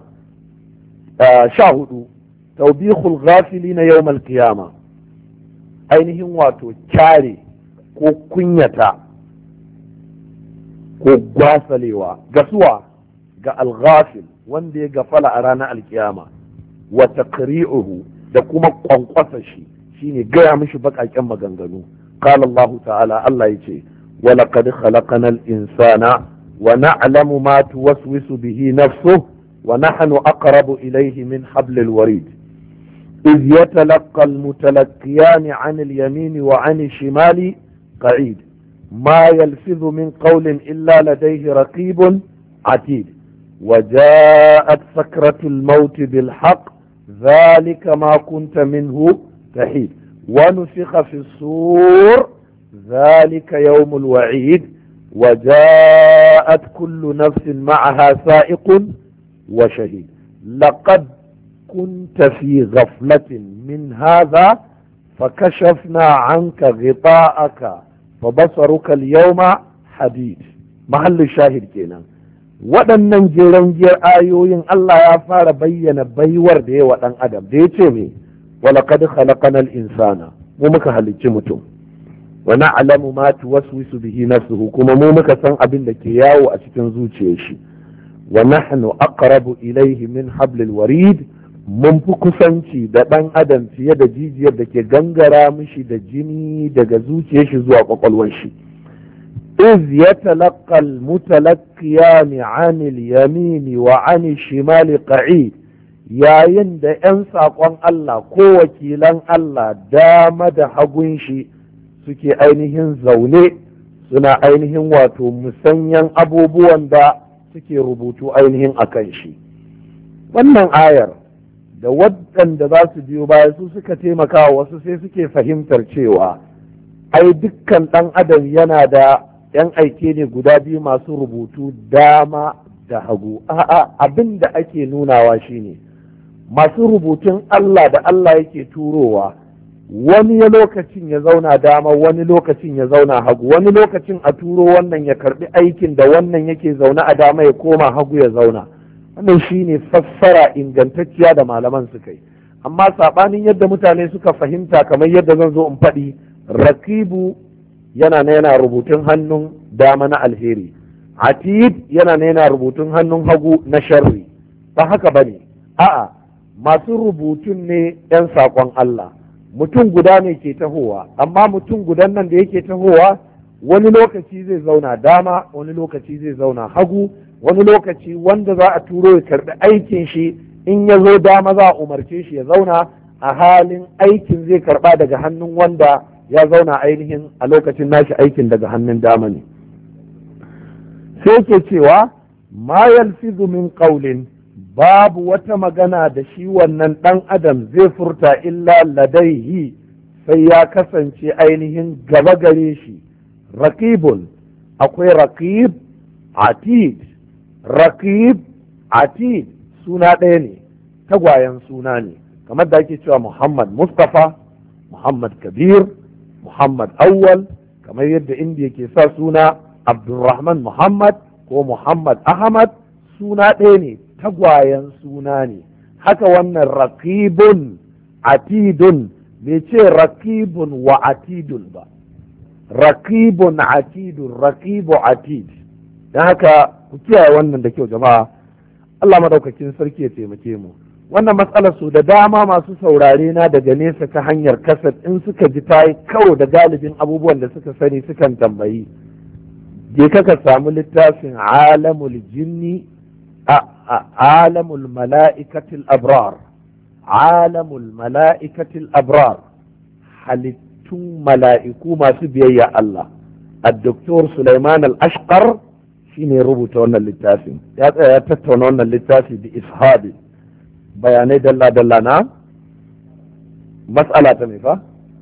sha hudu, taubihul ghafili na yawmal qiyama, ainihin wato kyare ko kunyata ko gwasalewa gasuwa ga alghafil wanda ya gafala a ranar alkiyama, wa taqri'uhu, da kuma kwankwasa shi shine gaya mishi baƙaƙen maganganu. qala Allah ta'ala, Allah yace wa laqad khalaqnal insana wa na'lamu ma tuwaswisu bihi nafsuhu wa nahnu aqrabu ilayhi min hablil warid إذ يتلقى المتلقيان عن اليمين وعن الشمال قعيد ما يلفظ من قول إلا لديه رقيب عتيد وجاءت سكرة الموت بالحق ذلك ما كنت منه تحيد ونفخ في الصور ذلك يوم الوعيد وجاءت كل نفس معها سائق وشهيد لقد كنت في غفلة من هذا فكشفنا عنك غطاءك فبصرك اليوم حديد. محل الشاهد kenan. waɗannan jeren giyar ayoyin Allah ya fara bayyana baiwar da yawa ɗan adam da ya ce me walaqad khalaqnal insana, mu muka halicci mutum, wa na'lamu ma tuwaswisu bihi nafsuhu, kuma mu muka san abin da ke yawo a cikin zuciyar shi, wa nahnu aqrabu ilayhi min hablil warid, mun fi kusanci da ɗan adam fiye da jijiyar da ke gangara mishi da jini daga zuciyar shi zuwa ƙwaƙwalwar shi. iz yatalaqqa al-mutalaqqiyan 'an al-yamin wa 'an al-shimal qa'id, yayin da 'yan saƙon Allah ko wakilan Allah dama da hagun shi suke ainihin zaune suna ainihin wato musanyan abubuwan da suke rubutu ainihin akan shi. Wannan ayar da waɗanda za su biyo baya su suka taimaka wasu sai suke fahimtar cewa ai dukkan ɗan adam yana da ‘yan aike ne guda biyu masu rubutu dama da hagu. A'a, abin da ake nunawa shine masu rubutun Allah da Allah yake turowa, wani ya lokacin ya zauna dama, wani lokacin ya zauna hagu, wani lokacin a turo wannan ya karbi aikin da wannan yake zaune a dama ya koma hagu ya zauna. Wannan shine fassara ingantacciya da malaman suka yi. Amma saɓanin yadda mutane suka fahimta, kamar yadda zan zo in faɗi, rakibu yana na yana rubutun hannun dama na alheri, atid yana na yana rubutun hannun hagu na sharri. Ba haka ba ne, a'a, masu rubutun ne 'yan saƙon Allah. Mutum guda ne ke tahowa, amma mutum gudan nan da yake tahowa wani lokaci zai zauna dama, wani lokaci zai zauna hagu, wani lokaci wanda za a turo ya karɓi aikin shi in ya zo dama za a umarce shi ya zauna, a halin aikin zai karɓa daga hannun wanda ya zauna ainihin a lokacin nashi aikin daga hannun dama ne. Sai ke cewa ma yalfizu min qawlin, babu wata magana da shi wannan ɗan adam zai furta illa ladaihi, sai ya kasance ainihin gaba gare shi raqibun, akwai raqib atid. Raqib atid suna ɗaya ne, tagwayen suna ne, kamar da ake cewa Muhammad Mustafa, Muhammad Kabir, Muhammad Awwal, kamar yadda indiya ke sa suna Abdulrahman Muhammad ko Muhammad Ahmad, suna ɗaya ne, tagwayen suna ne. Haka wannan raqibun atidun, bai ce raqibun wa atidun ba, raqibun atidun, raqibu atid. don haka ku kiyaye wannan da kyau jama'a. Allah madaukakin sarki ya taimake mu. Wannan matsalar su da dama masu saurare na daga nesa ta hanyar kasar in suka ji ta yi karo da galibin abubuwan da suka sani sukan tambayi, je ka ka samu littafin alamul jinni a alamul mala'ikatil abrar, alamul mala'ikatil abrar, halittun mala'iku masu biyayya Allah. الدكتور سليمان الأشقر shine rubuta wannan littafin, ya tsaya ya tattauna wannan littafi da ishabi, bayanai dalla dalla na mas'ala ta fa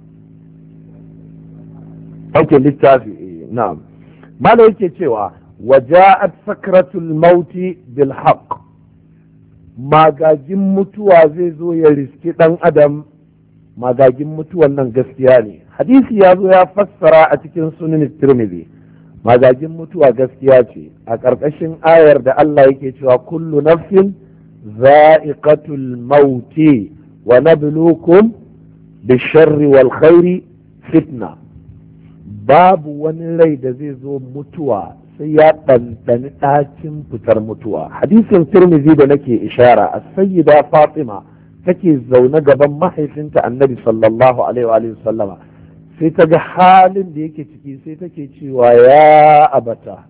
ake littafi. Na'am, mala yake cewa waja'at sakratul mauti bil haqq, magagin mutuwa zai zo ya riski dan adam, magagin mutuwan nan gaskiya ne. Hadisi ya zo ya fassara a cikin sunan Tirmidhi, magagin mutuwa gaskiya ce a ƙarƙashin ayar da Allah yake cewa kullu nafsin za'iqatul mauti wa nabluukum bisharri wal khairi fitna. Babu wani rai da zai zo mutuwa sai ya ɗanɗani ɗacin fitar mutuwa. Hadisin Tirmidhi da nake ishara, as-sayyida Fatima take zaune gaban mahaifinta Annabi sallallahu alaihi wa sallama, sai ta ga halin da yake ciki, sai take cewa ya abata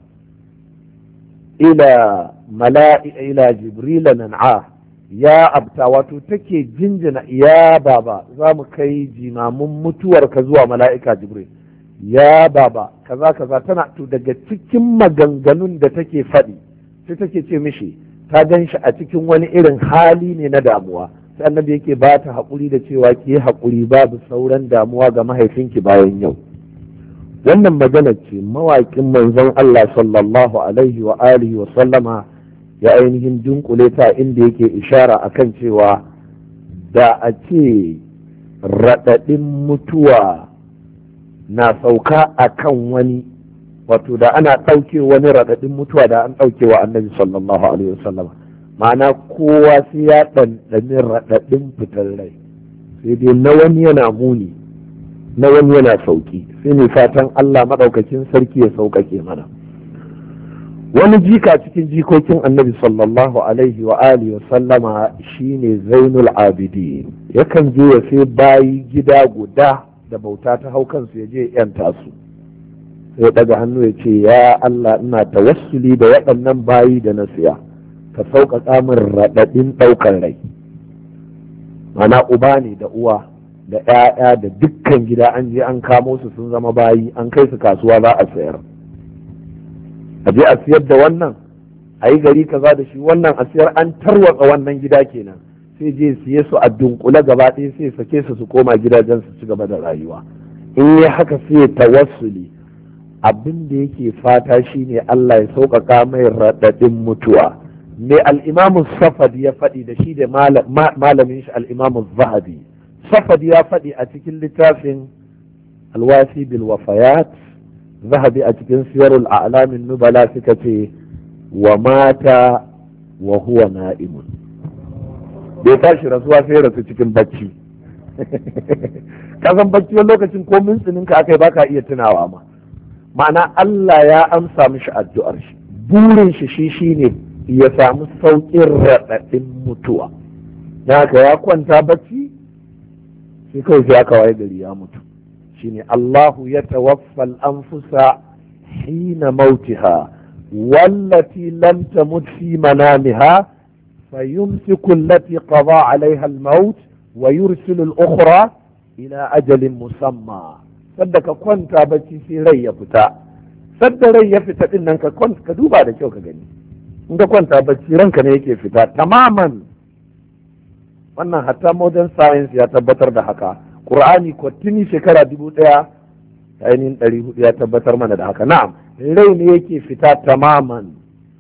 ila mala'ika ila jibrila nan'a, ya abta, wato take jinjina, ya baba za mu kai jimamin mutuwar ka zuwa mala'ika jibril, ya baba kaza kaza. Tana to daga cikin maganganun da take faɗi sai take ce mishi ta gan shi a cikin wani irin hali ne na damuwa, sai annabi yake ba ta haƙuri da cewa ki yi haƙuri, babu sauran damuwa ga mahaifinki bayan yau. Wannan magana ce mawaƙin manzon Allah sallallahu alaihi wa alihi wa sallama ya ainihin dunkule ta, inda yake ishara akan cewa da a ce raɗaɗin mutuwa na sauka akan wani, wato da ana ɗauke wani raɗaɗin mutuwa da an ɗauke wa annabi sallallahu alaihi wa sallama. Ma'ana kowa sai ya ɗanɗani raɗaɗin fitar rai, sai dai na wani yana muni, na wani yana sauƙi. Sai ne fatan Allah maɗaukakin sarki ya sauƙaƙe mana. wani jika cikin jikokin annabi sallallahu alaihi wa alihi wa sallama shine zainul abidin, yakan je ya sai bayi gida guda da bauta ta hau kansu ya je yanta su, sai daga hannu ya ce ya Allah ina tawassuli da waɗannan bayi da na siya, ka sauƙaƙa min raɗaɗin ɗaukar rai. Mana uba ne da uwa da ‘ya'ya da dukkan gida an je an kamo su sun zama bayi, an kai su kasuwa za a sayar, a je a siyar da wannan, a yi gari kaza da shi wannan a siyar, an tarwatsa wannan gida kenan, sai je siye su a dunkule gaba ɗaya sai sake su su koma gidajen su ci gaba da rayuwa. In yi haka sai tawassuli, abin da yake fata shine Allah ya sauƙaƙa mai raɗaɗin mutuwa. Me al'imamu Safadi ya faɗi da shi da malamin shi al'imamu Zahabi. Safadi ya faɗi a cikin littafin Alwasi bil Wafayat, Zahabi a cikin Siyarul A'lamin Nubala suka ce wa mata wa huwa na'imun. Bai tashi rasuwa sai rasu cikin bacci. Kasan bacci wani lokacin ko mintsininka aka yi baka iya tunawa ma. Ma'ana Allah ya amsa mishi addu'ar shi, burin shi shi shine ya samu sauƙin raɗaɗin mutuwa. Na haka ya kwanta bacci sai kawai sai aka waye gari ya mutu. Shine Allahu ya tawaffal anfusa hina mautiha wallati lam tamut fi manamiha fayumsiku allati qada alaiha al-maut wa yursilu al-ukhra ila ajalin musamma. Sadda ka kwanta bacci sai rai ya fita, sadda rai ya fita din nan ka kwanta ka duba da kyau ka gani, in ka kwanta bacci ranka ne yake fita tamaman. Wannan hatta modern science ya tabbatar da haka, Qur'ani kwatini shekara dubu ɗaya da ainihin ɗari hudu ya tabbatar mana da haka. Na'am, rai ne yake fita tamaman.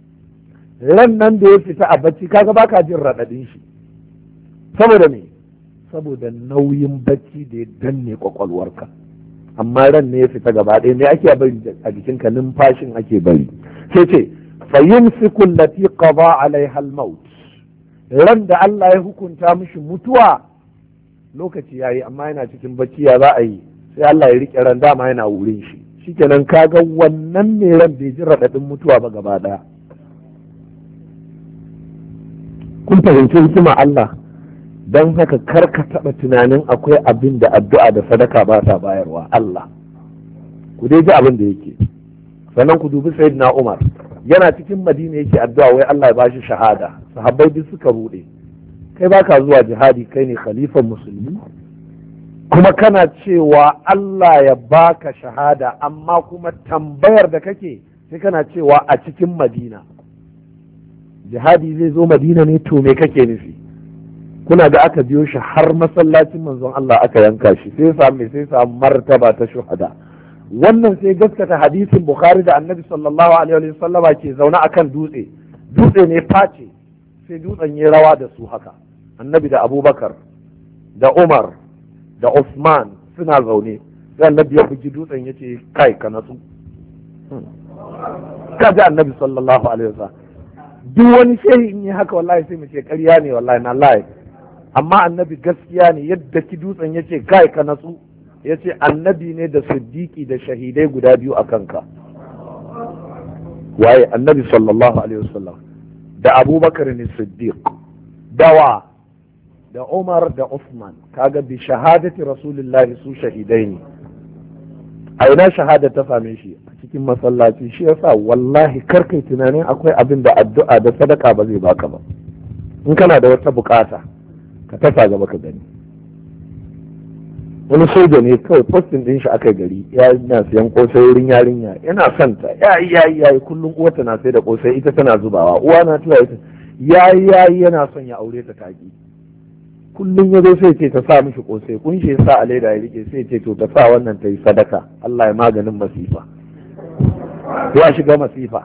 Ran nan da ya fita a bacci kaga baka jin raɗaɗin shi, saboda me? Saboda nauyin bacci da ya danne kwakwalwarka. Amma ran ne ya fita gaba ɗaya, me ake bari a jikinka? Numfashin ake bari. Sai ce fa yumsiku allati qada alaiha al-maut, ran da Allah ya hukunta mishi mutuwa lokaci yayi amma yana cikin bacci, ya za a yi? Sai Allah ya rike ran, dama yana wurin shi, shikenan kaga wannan ne ran bai ji raɗaɗin mutuwa ba gaba ɗaya. Kun fahimci hikima Allah? Don haka kar ka taɓa tunanin akwai abin da addu'a da sadaka ba ta bayarwa. Allah, ku dai ji abin da yake. Sannan ku dubi Sayyidina Umar, yana cikin Madina yake addu'a wai Allah ya bashi shahada. Sahabbai duk suka ruɗe. Kai baka zuwa jihadi, kai ne khalifan musulmi, kuma kana cewa Allah ya baka shahada, amma kuma tambayar da kake sai kana cewa a cikin Madina. Jihadi zai zo Madina ne, to me kake nufi? Kuna ga aka biyo shi har masallacin manzon Allah aka yanka shi, sai samu sai samu martaba ta shuhada. Wannan sai gaskata hadisin Bukhari da Annabi sallallahu alaihi wa sallama ke zaune akan dutse, dutse ne face, sai dutsen ya rawa da su haka. Annabi da Abubakar da Umar da Usman suna zaune, sai Annabi ya bugi dutsen ya ce kai ka natsu. Kaga Annabi sallallahu alaihi wa sallam, duk wani shehi in yi haka wallahi sai mu ce ƙarya ne, wallahi na layi. Amma Annabi gaskiya ne, yadda ki dutsen ya ce kai ka natsu, ya ce Annabi ne da siddiqi da shahidai guda biyu a kanka. Waye? Annabi sallallahu alaihi wasallam da Abubakar ne siddiq, dawa da Umar da Uthman. Kaga bi shahadati Rasulullahi su shahidai ne. A ina shahada ta same shi? A cikin masallaci. Shi yasa wallahi kar kai tunanin akwai abin da addu'a da sadaka ba zai baka ba. In kana da wata bukata ka tasa gaba ka gani. Wani soja ne kawai postin din shi aka gari, ya na siyan kosai wurin yarinya, yana son ta, yayi yayi yayi kullum uwarta na sai da kosai, ita tana zubawa, uwa na tuwa ita, yayi yayi yana son ya aure ta taki. Kullum ya zo sai ce ta sa mishi kosai, kunshe sa a leda ya rike, sai ce to ta sa wannan ta yi sadaka, Allah ya maganin masifa. Ya shiga masifa.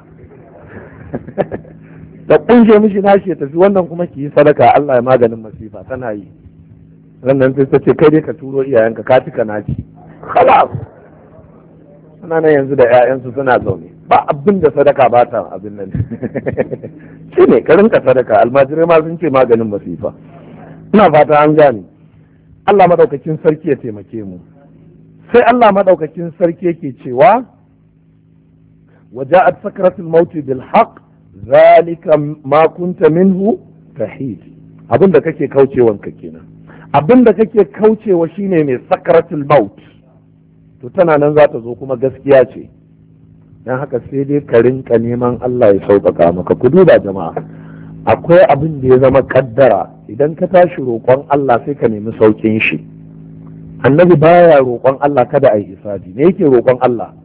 Da kunshe mishi nashi ya tafi, wannan kuma ki yi sadaka, Allah ya maganin masifa, tana yi. Sannan sai ta ce kai dai ka turo iyayenka, ka cika naci. Khalas. Suna nan yanzu da 'ya'yansu suna zaune, ba abin da sadaka ba ta abin nan. Shi ne ka rinka sadaka, almajirai ma sun ce maganin masifa. Ina fata an gane. Allah madaukakin sarki ya taimake mu. Sai Allah madaukakin sarki yake cewa waja'at sakratul maut bil haqq zalika ma kunta minhu tahid. Abinda kake kaucewan ka kenan, abinda kake kaucewa shine mai sakratul maut, to tana nan za ta zo kuma gaskiya ce. dan haka sai dai ka rinka neman Allah ya sauƙaƙa maka. Ku duba jama'a, akwai abin da ya zama kaddara, idan ka tashi roƙon Allah sai ka nemi sauƙin shi. Annabi baya roƙon Allah kada a yi hisabi, me yake roƙon Allah?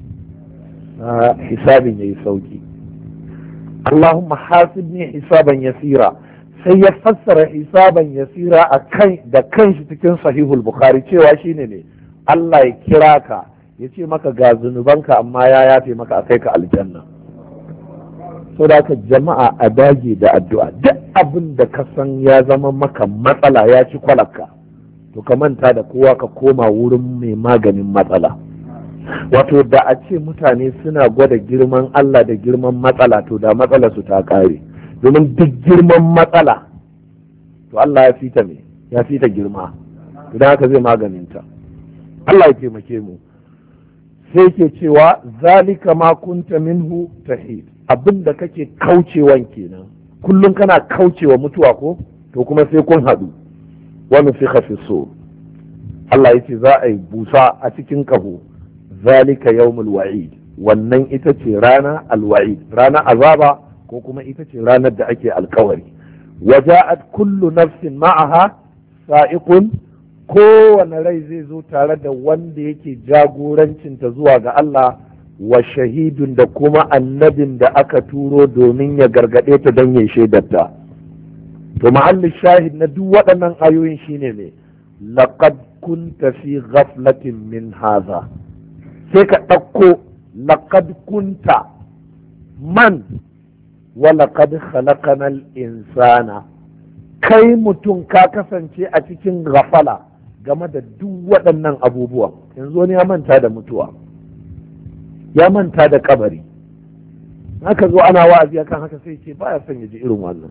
Hisabin yayi sauƙi. Allahumma hasibni hisaban yasira, sai ya fassara hisaban yasira a kan da kanshi cikin sahihul Bukhari cewa shine ne Allah ya kira ka ya ce maka ga zunubanka amma ya yafe maka a kai ka aljanna. So da ka jama'a a dage da addu'a, duk abin da ka san ya zama maka matsala ya ci kwalaka, to ka manta da kowa ka koma wurin mai maganin matsala. Wato da a ce mutane suna gwada girman Allah da girman matsala, to da matsala su ta kare, domin duk girman matsala to Allah ya fita me ya fita girma, idan haka zai maganinta. Allah ya taimake mu. Sai ke cewa zalika ma kunta minhu tahid, abin da kake kaucewan kenan, kullum kana kaucewa mutuwa ko, to kuma sai kun haɗu. Wani fi so Allah ya ce za a yi busa a cikin ƙaho, zalika yawmul wa'id, wannan ita ce rana alwa'id, rana azaba ko kuma ita ce ranar da ake alkawari. Waja'at kullu nafsin ma'aha sa'iqun, kowane rai zai zo tare da wanda yake jagorancinta zuwa ga Allah, wa shahidun da kuma annabin da aka turo domin ya gargaɗe ta don ya shaidarta. To mahallin shahid na duk waɗannan ayoyin shine ne, laqad kunta fi ghaflatin min haza. Sai ka ɗauko laqad kunta man wa laqad khalaqanal insana, kai mutum ka kasance a cikin ghafala game da duk waɗannan abubuwan. Yanzu wani ya manta da mutuwa, ya manta da kabari, haka zo ana wa'azi akan haka sai ce baya son ya ji irin wannan.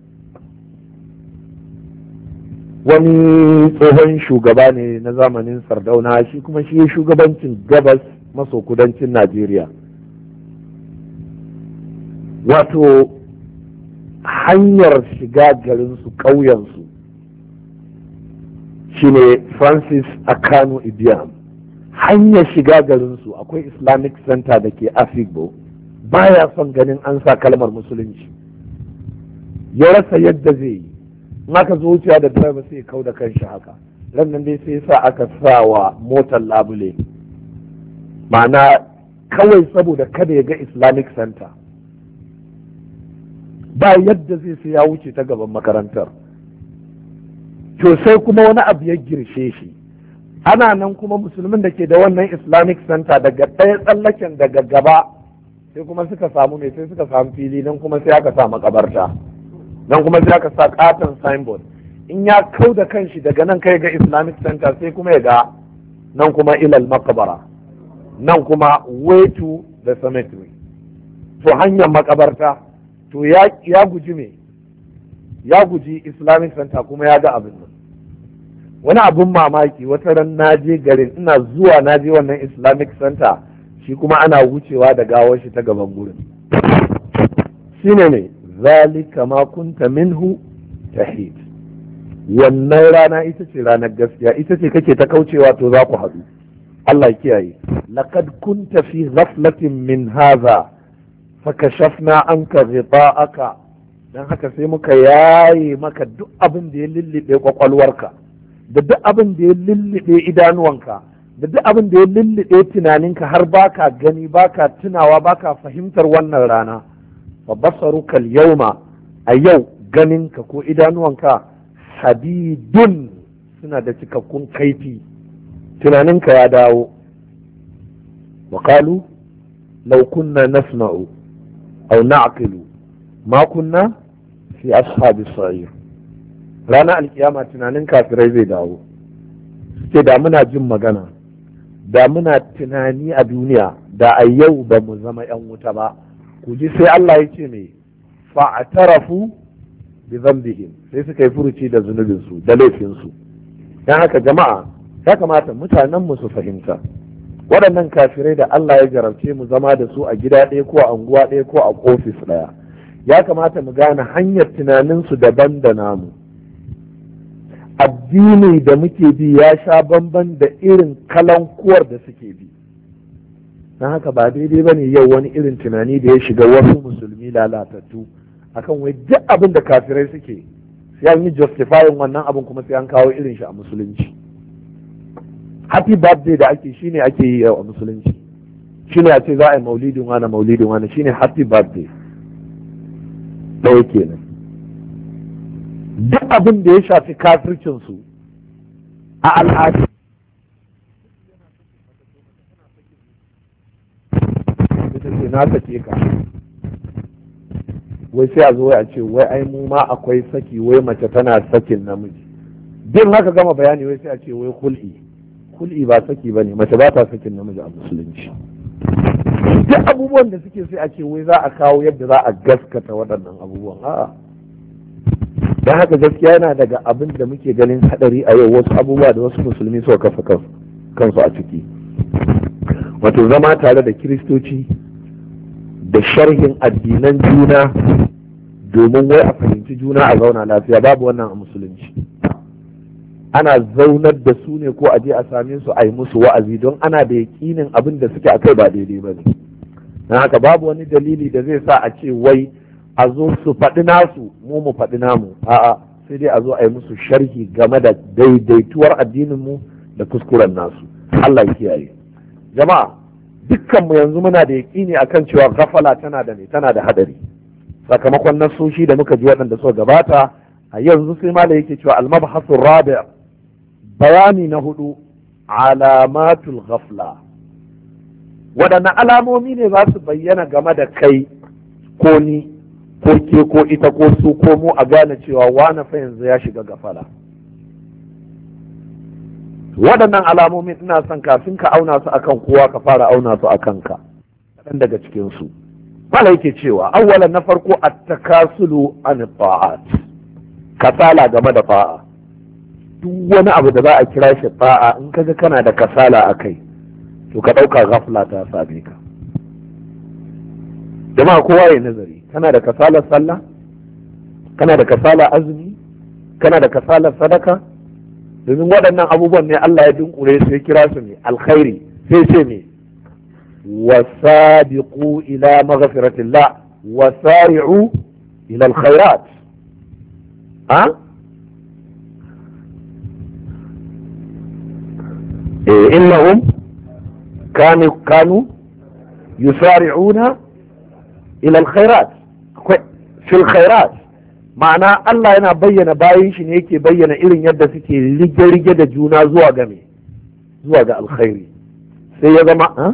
Wani tsohon shugaba ne na zamanin Sardauna, shi kuma shi shugabancin gabas maso kudancin Najeriya. Wato hanyar shiga garinsu ƙauyensu shine Francis Akanu Ibiam. Hanyar shiga garinsu akwai Islamic Center da ke Afikpo, baya son ganin an sa kalmar musulunci, ya rasa yadda zai yi. In aka zo wuciya da driver sai kau da kanshi haka, nan dai sai sa aka sa wa motar labule, ma'ana kawai saboda kada ya ga Islamic Center. Ba yadda zai sai ya wuce ta gaban makarantar. To sai kuma wani abu ya girshe shi, ana nan kuma musulmin da ke da wannan Islamic Center daga ɗaya tsallaken daga gaba sai kuma suka samu mai sai suka samu fili, nan kuma sai aka sa makabarta, nan kuma sai aka sa katon signboard. In ya kau da kanshi daga nan kai ga Islamic Center sai kuma ya ga nan kuma ilal makabara, nan kuma way to the cemetery. To hanyar makabarta, to ya, ya guji me ya guji Islamic Center kuma ya ga abin nan. Wani abin mamaki, wata ran naje garin, ina zuwa naje wannan Islamic Center, shi kuma ana wucewa da gawar shi ta gaban gurin. Shine ne zalika ma kunta minhu tahid, wannan rana ita ce ranar gaskiya, ita ce kake ta kaucewa, to za ku haɗu. Allah kiyaye. Laqad kunta fi ghaflatin min hadha fakashafna anka ghita'aka, dan haka sai muka yaye maka duk abin da ya lullube kwakwalwarka, da duk abin da ya lullube idanuwanka, da duk abin da ya lullube tunaninka, har baka gani, baka tunawa, baka fahimtar wannan rana. fa basaruka al-yawma, a yau ganinka ko idanuwanka hadidun, suna da cikakkun kaifi, tunaninka ya dawo. wa qalu law kunna nasma'u aw na'qilu ma kunna fi ashabi sa'ir. Ranar alkiyama tunanin kafirai zai dawo, suke da muna jin magana, da muna tunani a duniya, da a yau ba mu zama yan wuta ba. Ku ji sai Allah ya ce me fa'tarafu bi dhanbihim, sai suka yi furuci da zunubinsu da laifinsu. Dan haka jama'a ya kamata mutanen mu su fahimta, waɗannan kafirai da Allah ya jarabce mu zama da su a gida ɗaya ko a unguwa ɗaya ko a ofis ɗaya, ya kamata mu gane hanyar tunaninsu daban da namu. Addini da muke bi ya sha bamban da irin kalankuwar da suke bi. Na haka ba daidai ba ne yau wani irin tunani da ya shiga wasu musulmi lalatattu akan wai duk abin da kafirai suke sai an yi justifying wannan abin kuma sai an kawo irin shi a musulunci. Happy birthday da ake shine ake yi a musulunci, shine a ce za a yi maulidin wani maulidin wani shine happy birthday ɗaya kenan. Duk abin da ya shafi kafircinsu a al'adu ita ce na sake ka, wai sai a zo a ce wai ai mu ma akwai saki, wai mace tana sakin namiji. Din haka gama bayani wai sai a ce wai hul'i hul'i ba saki bane, mace ba ta sakin namiji a musulunci. Duk abubuwan da suke sai a ce wai za a kawo yadda za a gaskata waɗannan abubuwan. A'a, don haka gaskiya yana daga abin da muke ganin hadari a yau, wasu abubuwa da wasu musulmi suka kafa kansu a ciki, wato zama tare da kiristoci da sharhin addinan juna domin wai a fahimci juna a zauna lafiya. Babu wannan a musulunci. Ana zaunar da su ne ko a je a same su a yi musu wa'azi don ana da yaƙinin abin da suke akai ba daidai ba ne. Don haka babu wani dalili da zai sa a ce wai a zo su faɗi nasu mu mu faɗi namu. A'a, sai dai a zo a yi musu sharhi game da daidaituwar addinin mu da kuskuren nasu. Allah ya kiyaye. Jama'a, dukkan mu yanzu muna da yaƙini akan cewa gafala tana da ne tana da hadari. Sakamakon nasoshi da muka ji waɗanda suka gabata, a yanzu sai mala yake cewa al-mabhasu rabi' bayani na hudu, alamatul ghafla. Waɗanne alamomi ne za su bayyana game da kai ko ni ko ke ko ita ko su ko mu a gane cewa wane fa yanzu ya shiga gafala. Waɗannan alamomi ina son kafin ka auna su akan kowa ka fara auna su akan ka. Kaɗan daga cikin su mala yake cewa awwalan na farko at-takasulu an ta'at, kasala game da fa'a. Duk wani abu da za a kira shi fa'a in kaga kana da kasala a kai, to ka ɗauka ghafla ta same ka. Jama'a kowa ya nazari, kana da kasalar sallah, kana da kasalar azumi, kana da kasalar sadaka, domin waɗannan abubuwan ne Allah ya dunkure su ya kira su ne alkhairi, sai ce ne wasabiqu ila maghfiratillah wasari'u ila alkhairat. ha eh innahum kanu kanu yusari'una ila alkhairat, fil khairat. Ma'ana Allah yana bayyana bayan shi ne yake bayyana irin yadda suke rige-rige da juna zuwa ga me zuwa ga alkhairi. Sai ya zama ha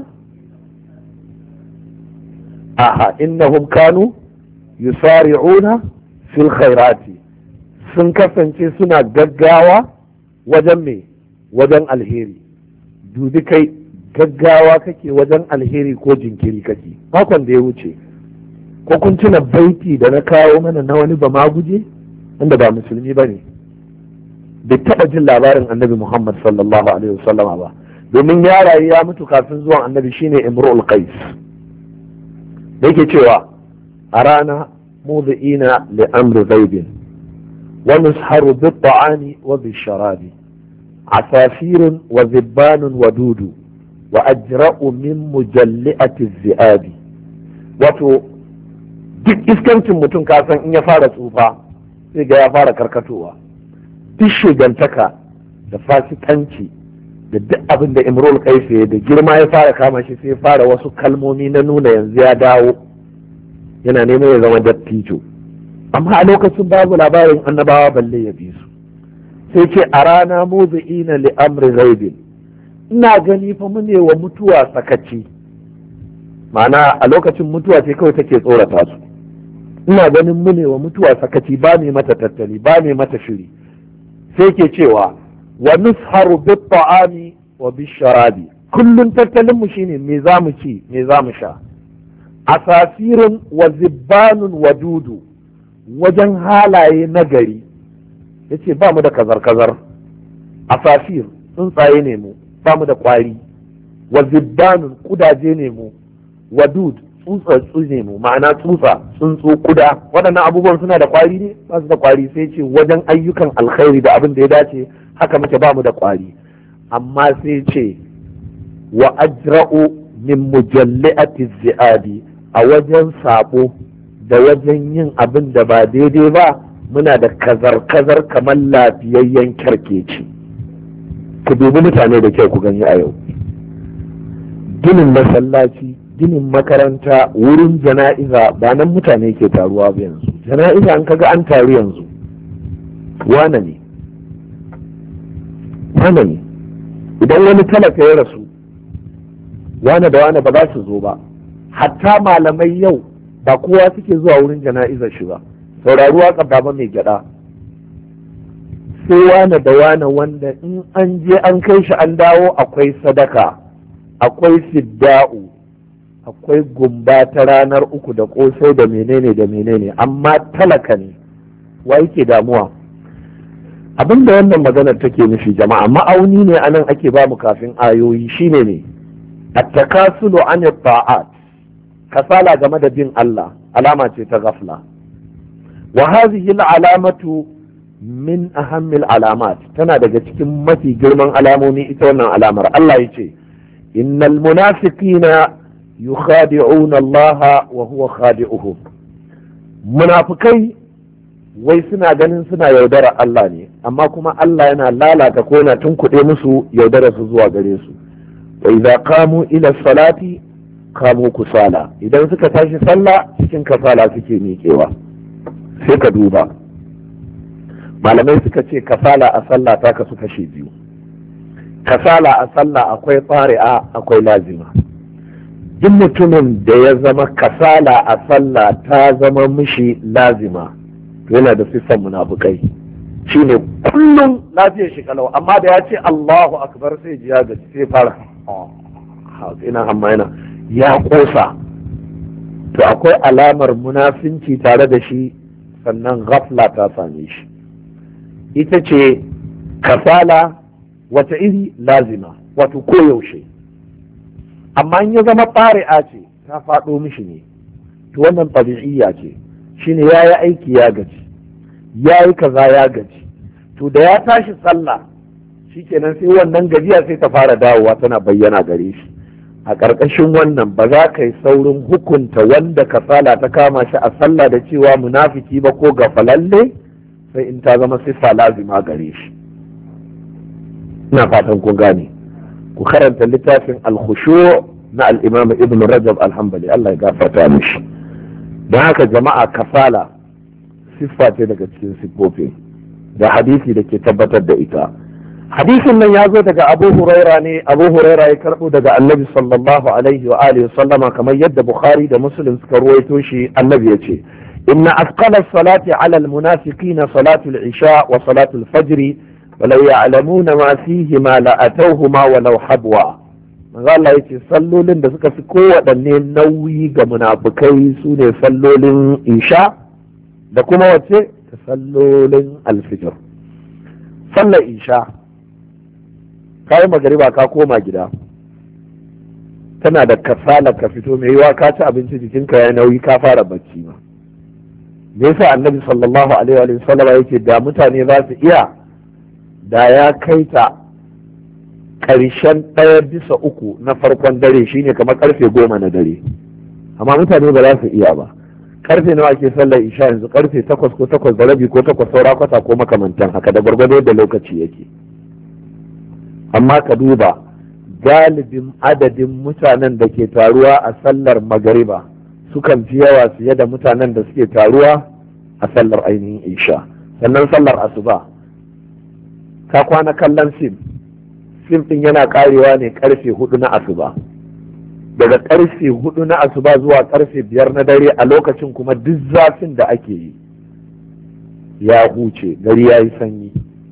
aha innahum kanu yusari'una fil khairati, sun kasance suna gaggawa wajen me wajen alheri. Dubi kai, gaggawa kake wajen alheri ko jinkiri kake? Makon da ya wuce ko kun tuna baiti da na kawo mana na wani ba maguje wanda ba musulmi ba ne, bai taɓa jin labarin annabi Muhammad sallallahu alaihi wasallam ba, domin ya rayu ya mutu kafin zuwan annabi, shine Imru'ul Qais. da yake cewa a rana mudi'ina li amri zaibin wa nusharu bi ta'ani wa bi sharabi asafirun wa zibbanun wa dudu wa ajra'u min mujalli'ati zi'abi. Wato duk iskancin mutum kasan in ya fara tsufa sai ga ya fara karkatowa, duk shigantaka da fasikanci da duk abin da Imrul Qais da girma ya fara kama shi, sai ya fara wasu kalmomi na nuna yanzu ya dawo yana neman ya zama dattijo, amma a lokacin babu labarin annabawa balle ya bi su. sai ce a rana muzi'ina li amri ghaibin, ina gani fa mune wa mutuwa sakaci, ma'ana a lokacin mutuwa ce kawai take tsorata su. ina ganin mune wa mutuwa sakaci, ba ne mata tattali, ba ne mata shiri. sai ke cewa wa nusharu bi ta'ami wa bi sharabi, kullun tattalin mu shine me za mu ci me za mu sha. asafirun wa zibbanun wa dudu, wajen halaye nagari yace ba mu da kazar kazar. asafir tsuntsaye ne mu, ba mu da kwari. wa zibbanun kudaje ne mu, wadud tsutsa ne mu, ma'ana tsutsa tsuntsu kuda. Waɗannan abubuwan suna da kwari ne? Ba su da kwari. Sai ce wajen ayyukan alkhairi da abin da ya dace haka muke, ba mu da kwari. Amma sai ce wa ajra'u min mujalli'ati zi'adi, a wajen sabo da wajen yin abin da ba daidai ba muna da kazar-kazar kamar lafiyayyen kyarkeci. Ku dubi mutane da kyau ku gani a yau, ginin masallaci, ginin makaranta, wurin jana'iza, ba nan mutane ke taruwa ba yanzu. Jana'iza an kaga an taru yanzu wane ne wane ne idan wani talaka ya rasu, wane da wane ba za su zo ba. Hatta malamai yau ba kowa suke zuwa wurin jana'izar shi ba. Saurari waƙar baba mai gyada, sai wane da wane wanda in an je an kai shi an dawo akwai sadaka, akwai fidda'u, akwai gumba ta ranar uku da kosai da menene da menene, amma talaka ne. Wa yake damuwa? Abin da wannan maganar take nufi jama'a, ma'auni ne anan ake ba mu kafin ayoyi, shine ne at-takasulu an ta'at, kasala game da bin Allah alama ce ta ghafla. Wa hadhihi al-alamatu min ahammil alamat, tana daga cikin mafi girman alamomi ita wannan alamar. Allah yace innal munafiqina yukhadi'una Allah wa huwa khadi'uhum. Munafikai wai suna ganin suna yaudara Allah ne, amma kuma Allah yana lalata ko yana tunkuɗe musu yaudara su zuwa gare su. Wa idza qamu ila salati qamu kusala, idan suka tashi sallah cikin kasala suke miƙewa. Sai ka duba, malamai suka ce kasala a sallah ta kasu kashe biyu. Kasala a sallah akwai tsari'a akwai lazima. Duk mutumin da ya zama kasala a sallah ta zama mishi lazima, to yana da siffan munafukai. Shine kullum lafiyar shi kalau, amma da ya ce Allahu akbar sai ji ya gaji, sai fara ina amma yana ya kosa. To akwai alamar munafinci tare da shi, sannan ghafla ta same shi. Ita ce kasala wata iri lazima, wato koyaushe. Amma in ya zama fari'a ce ta faɗo mishi ne, to wannan tabi'iyya ce. Shine ya yi aiki ya gaji, ya yi kaza ya gaji, to da ya tashi sallah shikenan sai wannan gajiya sai ta fara dawowa tana bayyana gare shi. A ƙarƙashin wannan ba za ka yi saurin hukunta wanda kasala ta kama shi a sallah da cewa munafiki ba ko gafalalle, sai in ta zama siffa lazima gare shi. Ina fatan kun gane. Ku karanta littafin al-khushu' na al-imam ibn rajab al-hanbali, Allah ya gafarta mishi. Don haka jama'a, kasala siffa ce daga cikin siffofin da hadisi da ke tabbatar da ita. Hadisin nan ya zo daga Abu Huraira ne. Abu Huraira ya karɓo daga Annabi sallallahu alaihi wa alihi sallama, kamar yadda Bukhari da Muslim suka ruwaito shi. Annabi ya ce inna asqala salati ala al-munafiqina salatu al-isha wa salatu al-fajr wa law ya'lamuna ma fihi ma la atawhuma wa law habwa. Manzo Allah yace sallolin da suka fi kowaɗanne nauyi ga munafikai su ne sallolin isha da kuma wace ta sallolin alfijir. Sallar isha kayi magariba ka koma gida, tana da kasala ka fito, mai yiwa ka ci abinci jikinka ya nauyi ka fara bacci ma. Me yasa Annabi sallallahu alaihi wa sallam yake da mutane za su iya, da ya kai ta ƙarshen ɗaya bisa uku na farkon dare, shine kamar karfe goma na dare, amma mutane ba za su iya ba. Karfe nawa ake sallar isha yanzu? Karfe takwas ko takwas da rabi ko takwas saura kwata ko makamantan haka, da gwargwado da lokaci yake. Amma ka duba galibin adadin mutanen da ke taruwa a sallar magariba sukan fi yawa fiye da mutanen da suke taruwa a sallar ainihin isha. Sannan sallar asuba, ka kwana kallon fim, fim ɗin yana karewa ne karfe hudu na asuba. Daga karfe hudu na asuba zuwa karfe biyar na dare, a lokacin kuma duk zafin da ake yi ya huce, gari ya yi sanyi.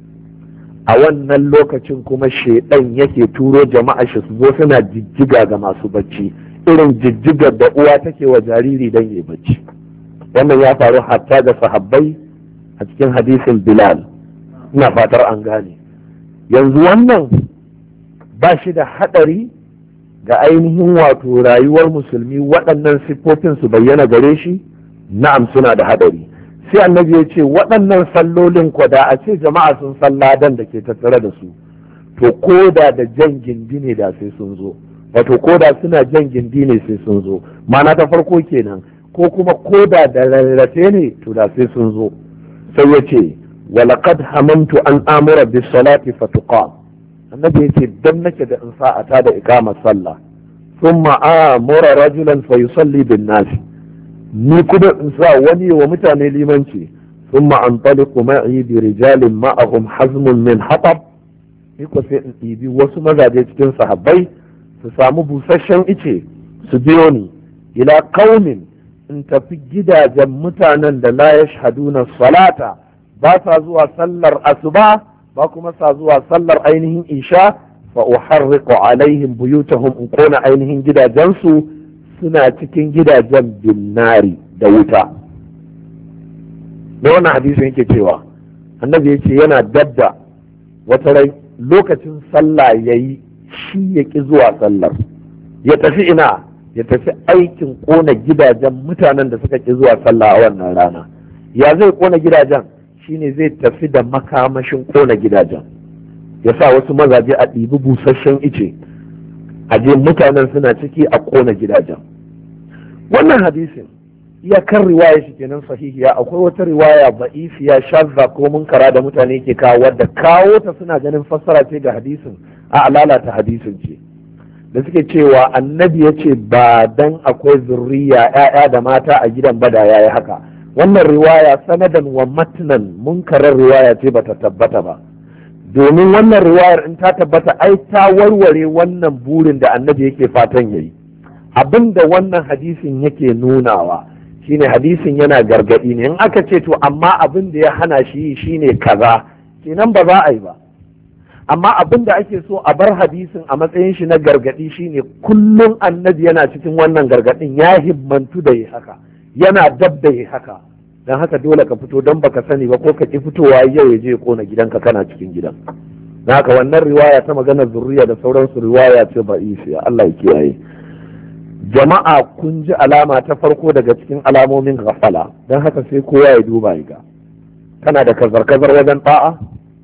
A wannan lokacin kuma shaidan yake turo jama'a shi su zo suna jijjiga ga masu bacci, irin jijjigar da uwa take wa jariri don yi bacci. Wannan ya faru hatta da sahabbai a cikin hadisin Bilal. Ina fatar an gane. Yanzu wannan ba shi da hadari ga ainihin wato rayuwar musulmi waɗannan siffofin su bayyana gare shi? Na'am, suna da haɗari. Sai annabi ya ce waɗannan sallolin ko da a ce jama'a sun san ladan da ke tattare da su, to koda da jan gindi ne da sai sun zo, wato koda suna jan gindi ne sai sun zo, ma'ana ta farko kenan, ko kuma koda da rarrafe ne to da sai sun zo. Sai ya ce walaqad hamantu an amura bis salati fatuqam, annabi ya ce dan nake da in sa'ata da iqamar sallah, thumma amura rajulan fa yusalli bin nas, ni kuma in sa wani wa mutane limanci, thumma antaliqu ma'i bi rijalin ma'ahum hazmun min hatab, ni ko sai in ɗibi wasu mazaje cikin sahabbai su samu busasshen ice su biyo ni ila qaumin, in tafi gidajen mutanen da la yashhaduna salata, ba sa zuwa sallar asuba ba kuma sa zuwa sallar ainihin isha, fa uharriqu alaihim buyutahum, in kona ainihin gidajensu, suna cikin gidajen binnari da wuta. da wannan hadisin yake cewa annabi ya ce yana dabda wata rai lokacin sallah ya yi shi ya ƙi zuwa sallar, ya tafi ina ya tafi aikin ƙona gidajen mutanen da suka ƙi zuwa sallah a wannan rana. Ya zai ƙona gidajen? Shine zai tafi da makamashin ƙona gidajen, ya sa wasu mazaje a ɗibi busasshen ice a je mutanen suna ciki a ƙona gidajen. Wannan hadisin iyakar riwaya shi kenan sahihiya. Akwai wata riwaya ba'ifiya shazza ko munkara da mutane ke kawo, wadda kawo ta suna ganin fassara ce ga hadisin, a lalata hadisin ce, da suke cewa annabi ya ce ba dan akwai zurriya ‘ya'ya da mata a gidan bada ya yi haka. Wannan riwaya sanadan wa matnan munkarar riwaya ce bata tabbata ba, domin wannan riwayar in ta tabbata ai ta warware wannan burin da annabi yake fatan yayi. Abin da wannan hadisin yake nunawa shine hadisin yana gargadi ne, in aka ce to amma abin da ya hana shi shine kaza, kenan ba za a yi ba. Amma abin da ake so a bar hadisin a matsayin shi na gargadi shine kullum annabi yana cikin wannan gargadin, ya himmantu da yi haka, yana dab da yi haka. Don haka dole ka fito, don baka sani ba ko ka ki fitowa yau ya je kona gidanka kana cikin gidan. Don haka wannan riwaya ta maganar zurriya da sauransu riwaya ce ba isiya, Allah ya kiyaye. Jama'a kun ji alama ta farko daga cikin alamomin gafala, don haka sai kowa ya duba ya ga kana da kazar-kazar wajen ta'a,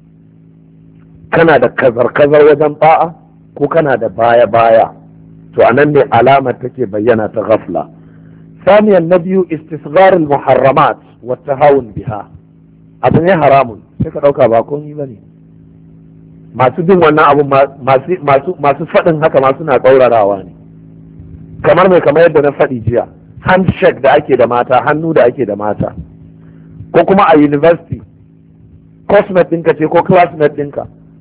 kana da kazar-kazar wajen ta'a ko kana da baya-baya, to anan ne alamar take bayyana ta gafla. ثانيا النبي استصغار المحرمات والتهاون biha. Abu ne haramun sai ka ɗauka ba komai ba ne. Masu bin wannan abu masu faɗin haka masu na tsaurarawa ne, kamar mai kamar yadda na faɗi jiya, handshake da ake da mata, hannu da ake da mata, ko kuma a university cosmate ɗinka ce ko classmate ɗinka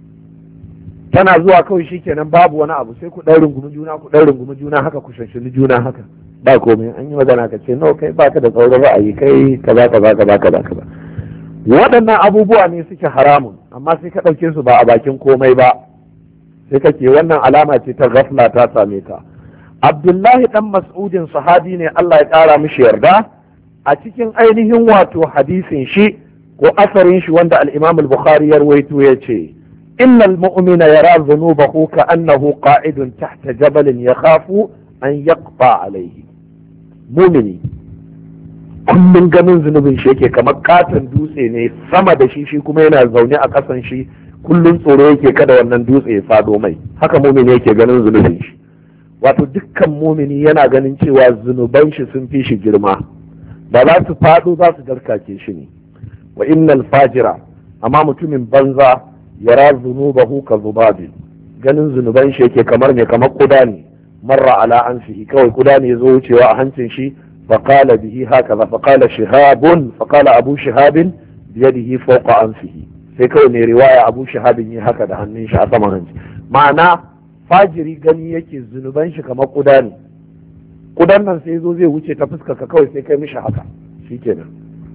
tana zuwa kawai shikenan babu wani abu, sai ku ɗan rungumi juna ku ɗan rungumi juna haka ku shanshini juna haka ba komai. An yi magana ka ce no kai baka da tsaurin ra'ayi, kai kaza kaza kaza kaza kaza. Waɗannan abubuwa ne suke haramun, amma sai ka ɗauke su ba a bakin komai ba, sai kake wannan alama ce ta ghafla ta same ka. Abdullahi dan Mas'udin sahabi ne, Allah ya ƙara mishi yarda, a cikin ainihin wato hadisin shi ko asarin shi wanda al-Imam al-Bukhari ya rawaito ya ce innal mu'mina yara dhunubahu ka annahu qa'idun tahta jabalin yakhafu an yaqta alayhi. Mumini kullum ganin zunubin shi yake kamar katon dutse ne sama da shi, shi kuma yana zaune a kasan shi, kullum tsoro yake kada wannan dutse ya fado mai. Haka mumini yake ganin zunubin shi. Wato dukkan mumini yana ganin cewa zunuban shi sun fi shi girma, ba za su fado, za su garkake shi ne. Wa innal fajira, amma mutumin banza yara zunubahu ka zubabi, ganin zunuban shi yake kamar ne kamar kuda ne, marra ala anfihi, kawai kuda ne zo wucewa a hancin shi, faqala bihi hakaza, faqala shihabun, faqala abu shihabin biyadihi fawqa anfihi, sai kawai ne riwaya abu shihabin yi haka da hannun shi a saman hanci. Ma'ana fajiri gani yake zunuban shi kamar kuda ne, kudan nan sai zo zai wuce ta fuskar ka kawai sai kai mishi haka, shikenan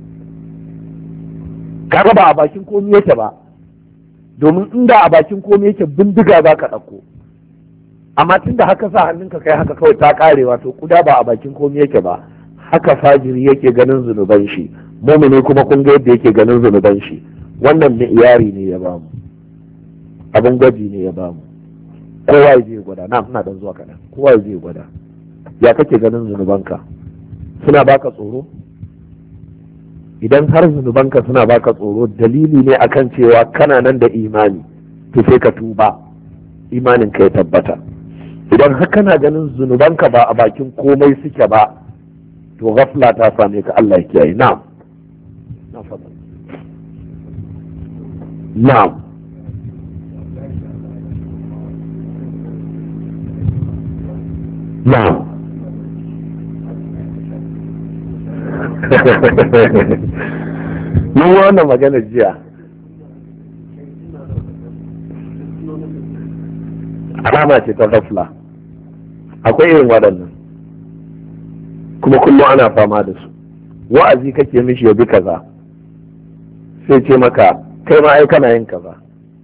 kaga ba a bakin komai yake ba, domin inda a bakin komai yake bindiga za ka ɗauko, amma tun da haka sa hannunka kai haka kawai ta ƙare, wato kuda ba a bakin komai yake ba. Haka fajiri yake ganin zunuban shi, mumini kuma kun ga yadda yake ganin zunuban shi. Wannan iyari ne ya bamu, abin gwaji ne ya bamu. kowa ya je gwada na ina dan zuwa kaɗan kowa ya je gwada ya kake ganin zunubanka suna baka tsoro? Idan har zunubanka suna baka tsoro dalili ne akan cewa kana nan da imani, to sai ka tuba imanin ka ya tabbata. Idan har kana ganin zunubanka ba a bakin komai suke ba, to ghafla ta same ka. Allah ya kiyaye. na'am na'am na'am mun yi wannan magana jiya. Alama ce ta ghafla, akwai irin waɗannan kuma kullum ana fama da su. Wa'azi kake mishi ya bi kaza, sai ce maka kai ma ai kana yin kaza,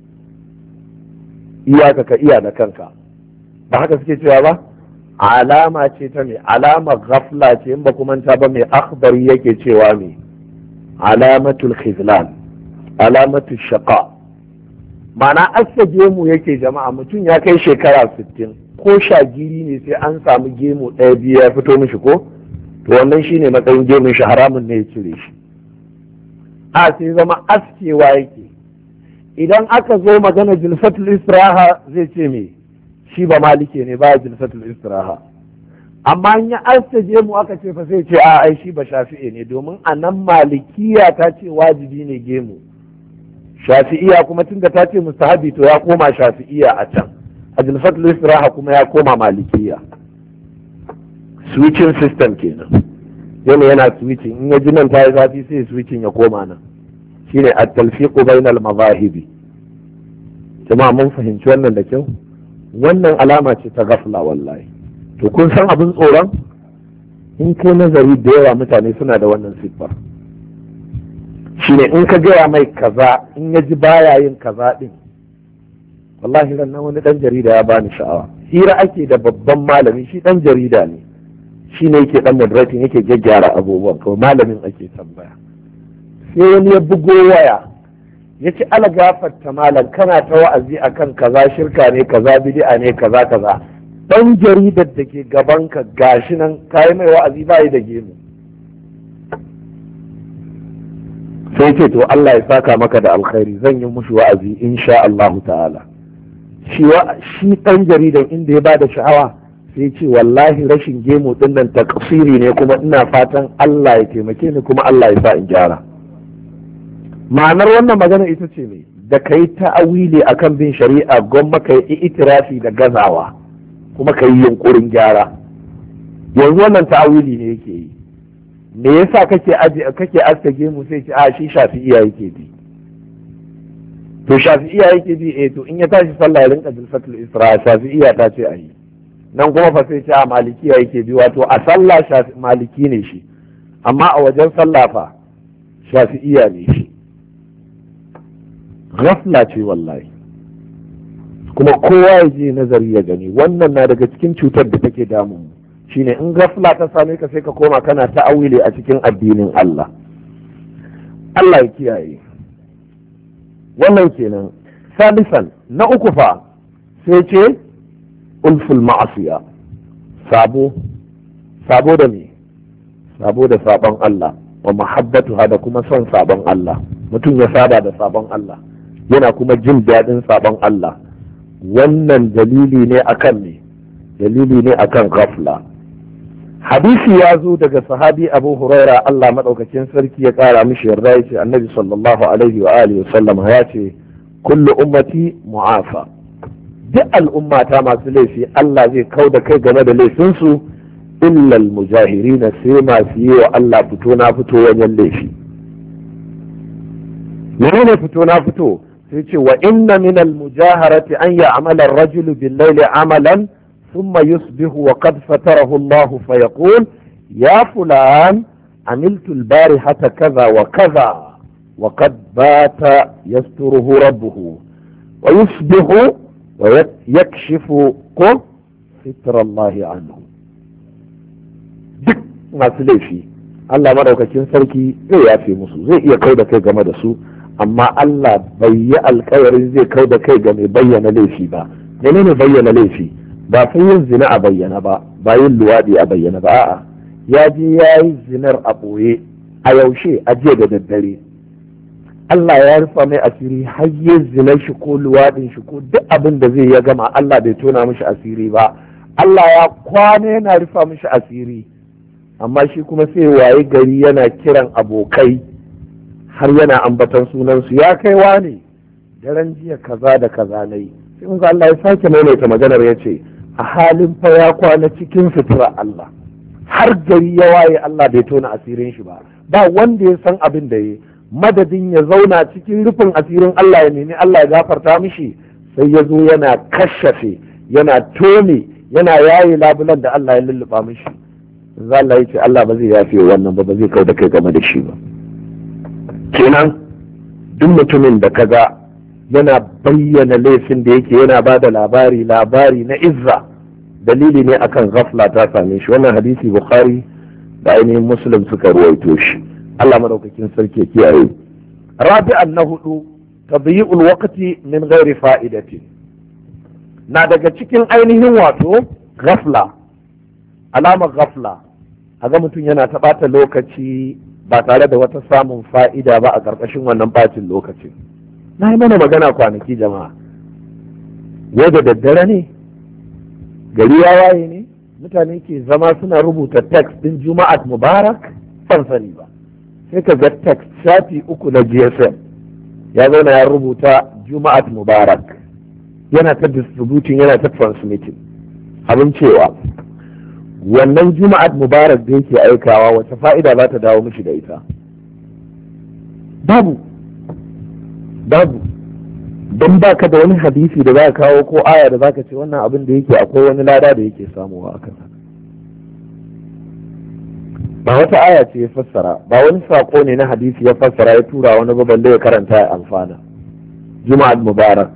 iyaka ka iya da kanka, ba haka suke cewa ba? Alama ce ta me? Alama ghafla ce. In ba kuma ta ba mai akhbari yake cewa me? Alamatul khizlan, alamatul shaqa. Ma'ana asa gemu yake jama'a, mutum ya kai shekara sittin ko shagiri ne sai an samu gemu ɗaya biyu ya fito mishi ko, to wannan shine matsayin gemun shi, haramun ne ya cire shi. A sai zama askewa yake. Idan aka zo magana jilfatul istiraha zai ce me? Shi ba malike ne, ba jilfatul istiraha. Amma an ya astaje mu aka ce fa sai ce a ai shi ba shafi'i ne, domin a nan malikiya ta ce wajibi ne gemu, shafi'iya kuma tunda ta ce mustahabi to ya koma shafi'iya a can, a jilfatul istiraha kuma ya koma malikiya. Switching system kenan, yana yana switching, in ya ji nan ta yi zafi sai switching ya koma nan. Shine at-talfiqu bainal mazahibi. Jama'a mun fahimci wannan da kyau. Wannan alama ce ta ghafla wallahi. To kun san abin tsoron? In kai nazari da yawa mutane suna da wannan siffar. Shine in ka gaya mai kaza, in ya ji baya yin kaza din, wallahi ran nan wani dan jarida ya bani sha'awa. Hira ake da babban malami, shi dan jarida ne, shi ne yake dan moderating, yake gyaggyara abubuwan, kawai malamin ake tambaya. Sai wani ya bugo waya ya ce ala gafarta malam, kana ta wa'azi akan kaza shirka ne, kaza bid'a ne, kaza kaza. Dan jaridar da ke gaban ka gashi nan kayi mai wa'azi bayi da gemu. Sai ce to Allah ya saka maka da alkhairi, zan yi mushi wa'azi insha Allah ta'ala. Shi shi dan jaridan inda ya bada sha'awa sai ce wallahi rashin gemu din nan takfiri ne, kuma ina fatan Allah ya taimake ni kuma Allah ya sa in gyara. Ma'anar wannan magana ita ce ne, da kai ta'awili akan bin shari'a gwamma kai itirafi da gazawa kuma kai yunkurin gyara. Yanzu wannan ta'awili ne yake yi. Me yasa kake aje kake aske mu sai ce a shi shafi'iya yake bi. To shafi'iya yake bi eh to in ya tashi sallah ya rinka jilfatul isra, shafi'iya ta ce ayi. Nan kuma fa sai ce a malikiya yake bi, wato a sallah shafi maliki ne shi, amma a wajen sallah fa shafi'iya ne shi. Ghafla ce wallahi, kuma kowa ya je nazari ya gani. Wannan na daga cikin cutar da take damun mu, shine in ghafla ta same ka sai ka koma kana ta'awili a cikin addinin Allah. Allah ya kiyaye. Wannan kenan. Salisan, na uku fa sai ce ulful ma'asiya, sabo sabo da me? Sabo da sabon Allah, wa mahabbatu da kuma son sabon Allah. Mutum ya saba da sabon Allah, yana kuma jin daɗin sabon Allah. Wannan dalili ne akan ne dalili ne akan ghafla. Hadisi ya zo daga sahabi Abu Huraira, Allah madaukakin sarki ya kara mishi yarda, yace Annabi sallallahu alaihi wa alihi wasallam ya ce kullu ummati mu'afa, duk al'ummata masu laifi Allah zai kauda kai game da laifinsu, illa al-mujahirin, sai masu yi wa Allah fito na fito wajen laifi. menene fito na fito? sai ce wa inna min al-mujaharati an ya'mala ar-rajulu bil-layli amalan thumma yusbihu wa qad fatarahu Allah fa yaqul ya fulan amiltu al-barihata kaza wa kaza wa qad bata yasturuhu rabbuhu wa yusbihu wa yakshifu ko fitra Allah anhu. Duk masu laifi Allah madaukakin sarki zai yafe musu, zai iya kai da kai game da su, amma Allah bai yi alkawarin zai kai da kai ga mai bayyana laifi ba, menene bayyana laifi? ba sai yin zina a bayyana ba, ba yin luwaɗi a bayyana ba, a'a ya je ya yi zinar a ɓoye. A yaushe? A jiya da daddare. Allah ya rufa mai asiri har yin zinar shi ko luwaɗin shi ko duk abin da zai ya gama, Allah bai tona mishi asiri ba. Allah ya kwana yana rufa mishi asiri, amma shi kuma sai waye gari yana kiran abokai har yana ambatan sunansu, ya kai wane daren jiya kaza da kaza na yi. sai mun Allah ya sake maimaita maganar ya ce a halin fa ya kwana cikin sutura Allah, har gari ya waye Allah bai tona asirin shi ba, ba wanda ya san abin da ya, madadin ya zauna cikin rufin asirin Allah ya nemi Allah ya gafarta mishi, sai ya zo yana kashafe, yana tone, yana yaye labulan da Allah ya lulluɓa mishi. za Allah ya ce Allah ba zai yafe wannan ba, ba zai kau da kai game da shi ba. Kenan duk mutumin da kaga yana bayyana laifin da yake yana ba da labari labari na izza, dalili ne akan ghafla ta same shi. Wannan hadisi Bukhari da ainihin Muslim suka ruwaito shi. Allah madaukakin sarki ya kiyaye. Rabi'an na hudu, tadyi'ul waqti min ghairi fa'idatin. Na daga cikin ainihin wato ghafla, alamar ghafla, a ga mutum yana ta ɓata lokaci ba tare da wata samun fa'ida ba a ƙarƙashin wannan ɓacin lokacin. Na yi mana magana kwanaki jama'a, wadda daddare ne, gari ya waye ne, mutane ke zama suna rubuta text ɗin Juma'at Mubarak, ban sani ba. Sai ka ga text shafi uku na G S M ya zauna ya rubuta Juma'at Mubarak, yana ta distributing, yana ta transmitting. Abin cewa wannan Juma'at Mubarak da yake aikawa wata fa'ida za ta dawo mishi da ita? Babu. Babu. Don baka da wani hadisi da za ka kawo ko aya da za ka ce wannan abin da yake akwai wani lada da yake samuwa a kansa. Ba wata aya ce ya fassara, ba wani saƙo ne na hadisi ya fassara ya tura wani ba balle ya karanta ya amfana. Juma'at Mubarak.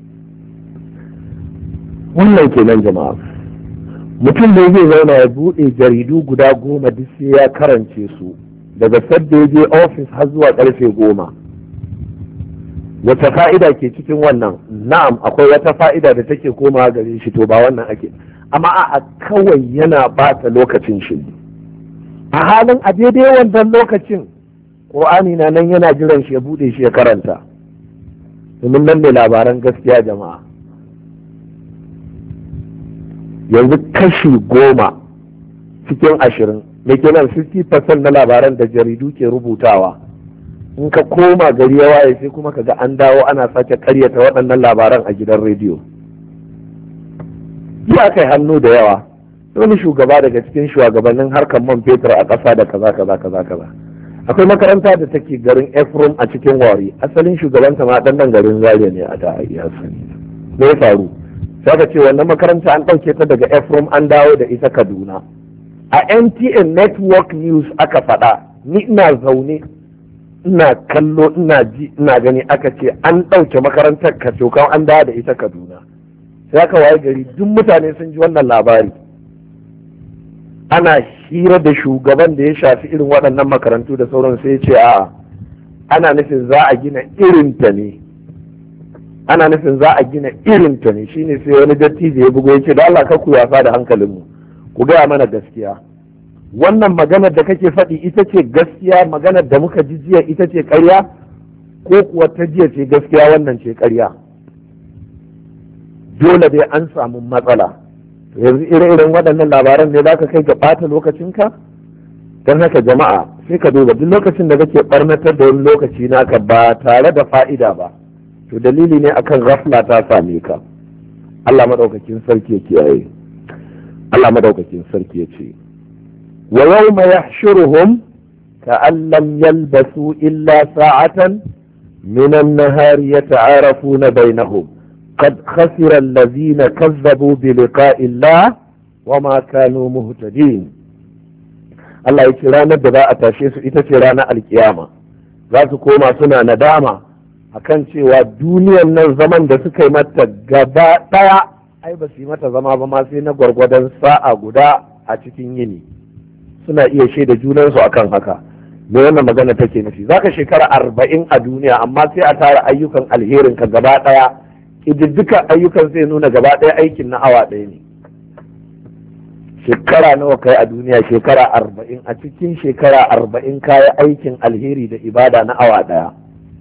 Wannan kenan jama'a. Mutum da zai zauna ya buɗe jaridu guda goma duk sai ya karance su daga sadda ya je ofis har zuwa ƙarfe goma. Wata fa'ida ke cikin wannan? Na'am, akwai wata fa'ida da take komawa gare shi, to ba wannan ake, amma a kawai yana bata lokacin shi. A halin a daidai wannan lokacin Qur'ani na nan yana jiran shi ya buɗe shi ya karanta, domin nan ne labaran gaskiya jama'a. Yanzu kashi goma cikin ashirin da ke nan fifty percent na labaran da jaridu ke rubutawa, in ka koma gari ya waye sai kuma ka ga an dawo ana sake karyata waɗannan labaran a gidan rediyo. Ya kai hannu da yawa, wani shugaba daga cikin shugabannin harkar man fetur a ƙasa da kaza kaza kaza kaza. Akwai makaranta da take garin Efrom a cikin Wari, asalin shugabanta ma ɗan nan garin Zaria ne a da iya sani. Me ya faru? Sai ka ce wannan makaranta an ɗauke ta daga Efrom an dawo da ita Kaduna. A N T N Network News aka faɗa, ni ina zaune ina kallo ina ji ina gani, aka ce an ɗauke makarantar kacokan an dawo da ita Kaduna. Sai aka waye gari duk mutane sun ji wannan labari. Ana hira da shugaban da ya shafi irin waɗannan makarantu da sauran, sai ya ce a'a, ana nufin za a gina irinta ne. ana nufin za a gina irin ta ne. Shine sai wani dattijo ya bugo yake da Allah ka ku wasa da hankalinmu, ku gaya mana gaskiya, wannan maganar da kake faɗi ita ce gaskiya, maganar da muka ji jiya ita ce ƙarya, ko kuwa ta jiya ce gaskiya wannan ce ƙarya? Dole dai an samu matsala. Yanzu ire-iren waɗannan labaran ne za ka kai ga ɓata lokacinka? Don haka jama'a sai ka duba duk lokacin da kake ɓarnatar da wani lokaci naka ba tare da fa'ida ba, to dalili ne akan ghafla ta same ka. Allah madaukakin sarki ya kiyaye. Allah madaukakin sarki ya ce wa yawma yahshuruhum ka'an lam yalbasu illa sa'atan min an-nahari yata'arafuna bainahum qad khasira alladhina kazzabu bi liqa'i Allah wa ma kanu muhtadin. Allah ya ce ranar da za a tashe su ita ce ranar alkiyama, za su koma suna nadama akan cewa duniyan nan zaman da suka yi mata gaba ɗaya ai ba su yi mata zama ba ma sai na gwargwadon sa'a guda a cikin yini. Suna iya shaida junansu akan haka. Me wannan magana take nufi? Zaka shekara arba'in a duniya amma sai a tara ayyukan alherin ka gaba ɗaya ƙididdikan ayyukan zai nuna gaba ɗaya aikin na awa ɗaya ne. Shekara nawa kai a duniya? Shekara arba'in. A cikin shekara arba'in kayi aikin alheri da ibada na awa ɗaya.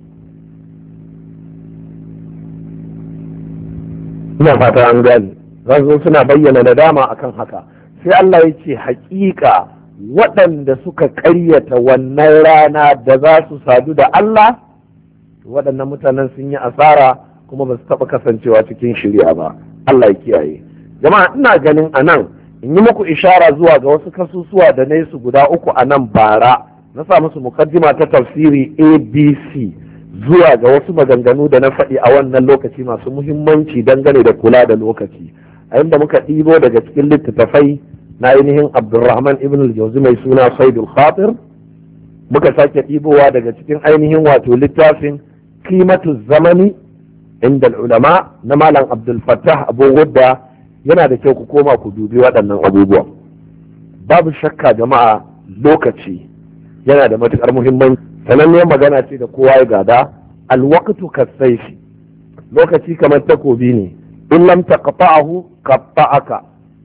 Ina fata an gani. Zan zo suna bayyana nadama akan haka. Sai Allah ya ce haƙiƙa waɗanda suka ƙaryata wannan rana da za su sadu da Allah, waɗannan mutanen sun yi asara kuma ba su taɓa kasancewa cikin shirya ba. Allah ya kiyaye. Jama'a ina ganin a nan in yi muku ishara zuwa ga wasu kasusuwa da na su guda uku a nan bara, na sa musu mukaddima ta tafsiri A B C zuwa ga wasu maganganu da na faɗi a wannan lokaci masu muhimmanci dangane da kula da lokaci, a inda muka ɗibo daga cikin littattafai na ainihin Abdulrahman ibn al-Jawzi mai suna Saidul Khatir, muka sake ɗibowa daga cikin ainihin wato littafin Qimatu Zamani inda ulama na Malam Abdul Fattah Abu Wadda. Yana da kyau ku koma ku dubi waɗannan abubuwan. Babu shakka jama'a, lokaci yana da matuƙar muhimmanci. Sananniyar magana ce da kowa ya gada, alwaqtu kasayfi, lokaci kamar takobi ne, in lam taqta'ahu qatta'aka,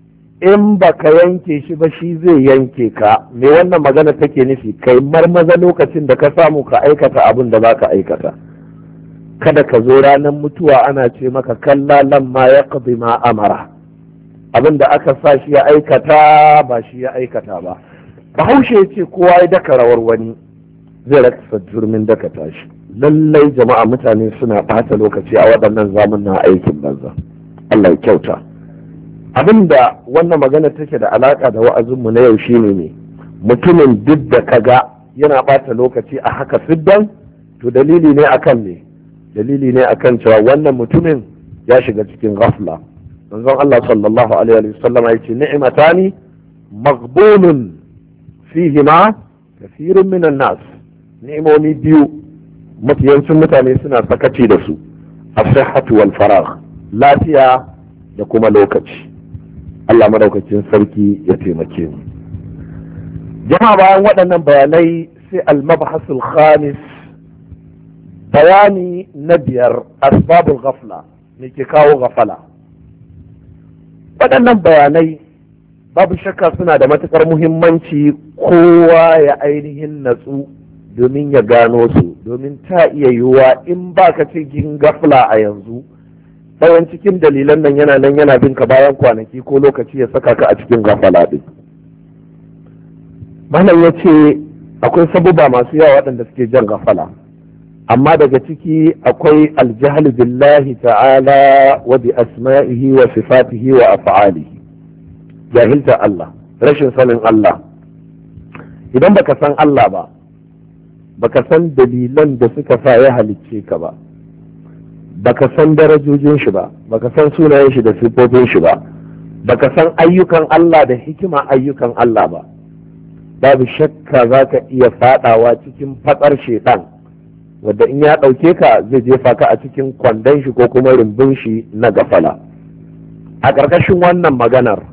in baka yanke shi ba shi zai yanke ka. Me wannan magana take nufi? Kai marmaza lokacin da ka samu ka aikata abin da zaka aikata. Kada ka zo ranar mutuwa ana ce maka kalla lamma yaqdi ma amara, abin da aka sa shi ya aikata ba shi ya aikata ba. Bahaushe ya ce kowa ya daka rawar wani zai rasa turmin daka tashi. Lallai jama'a, mutane suna ɓata lokaci a waɗannan zamanin aikin banza. Allah ya kyauta. Abin da wannan magana take da alaƙa da wa'azinmu na yau shine ne, mutumin duk da kaga yana ɓata lokaci a haka siddan, to dalili ne akan ne dalili ne akan cewa wannan mutumin ya shiga cikin ghafla. manzon Allah sallallahu alaihi wa sallam ya ce ni'matani maghbunun fihima kathirun minan nas, ni'imomi biyu mafiyancin mutane suna sakaci da su, as-sihhatu wal faragh, lafiya da kuma lokaci. Allah madaukakin sarki ya taimake mu. Jama'a, bayan waɗannan bayanai sai al-mabhasul khamis, bayani na biyar, asbabul ghafla, me ke kawo ghafala. Waɗannan bayanai babu shakka suna da matuƙar muhimmanci kowa ya ainihin natsu domin ya gano su, domin ta iya yiwuwa in baka cikin gafla a yanzu, ɗayan cikin dalilan nan yana nan yana bin ka bayan kwanaki ko lokaci ya saka ka a cikin gafala ɗin. Malam ya ce akwai sabuba masu yawa waɗanda suke jan gafala, amma daga ciki akwai aljahal billahi ta'ala wa bi asma'ihi wa sifatihi wa af'alihi, jahilta Allah, rashin sanin Allah. Idan baka san Allah ba, baka san dalilan da suka sa ya halicce ka ba, baka san darajojin shi ba, baka san sunayen shi da sifofin shi ba, baka san ayyukan Allah da hikima ayyukan Allah ba, babu shakka za ka iya fadawa cikin fatsar shedan, wadda in ya ɗauke ka zai jefa ka a cikin kwandon shi ko kuma rumbun shi na gafala. A ƙarƙashin wannan maganar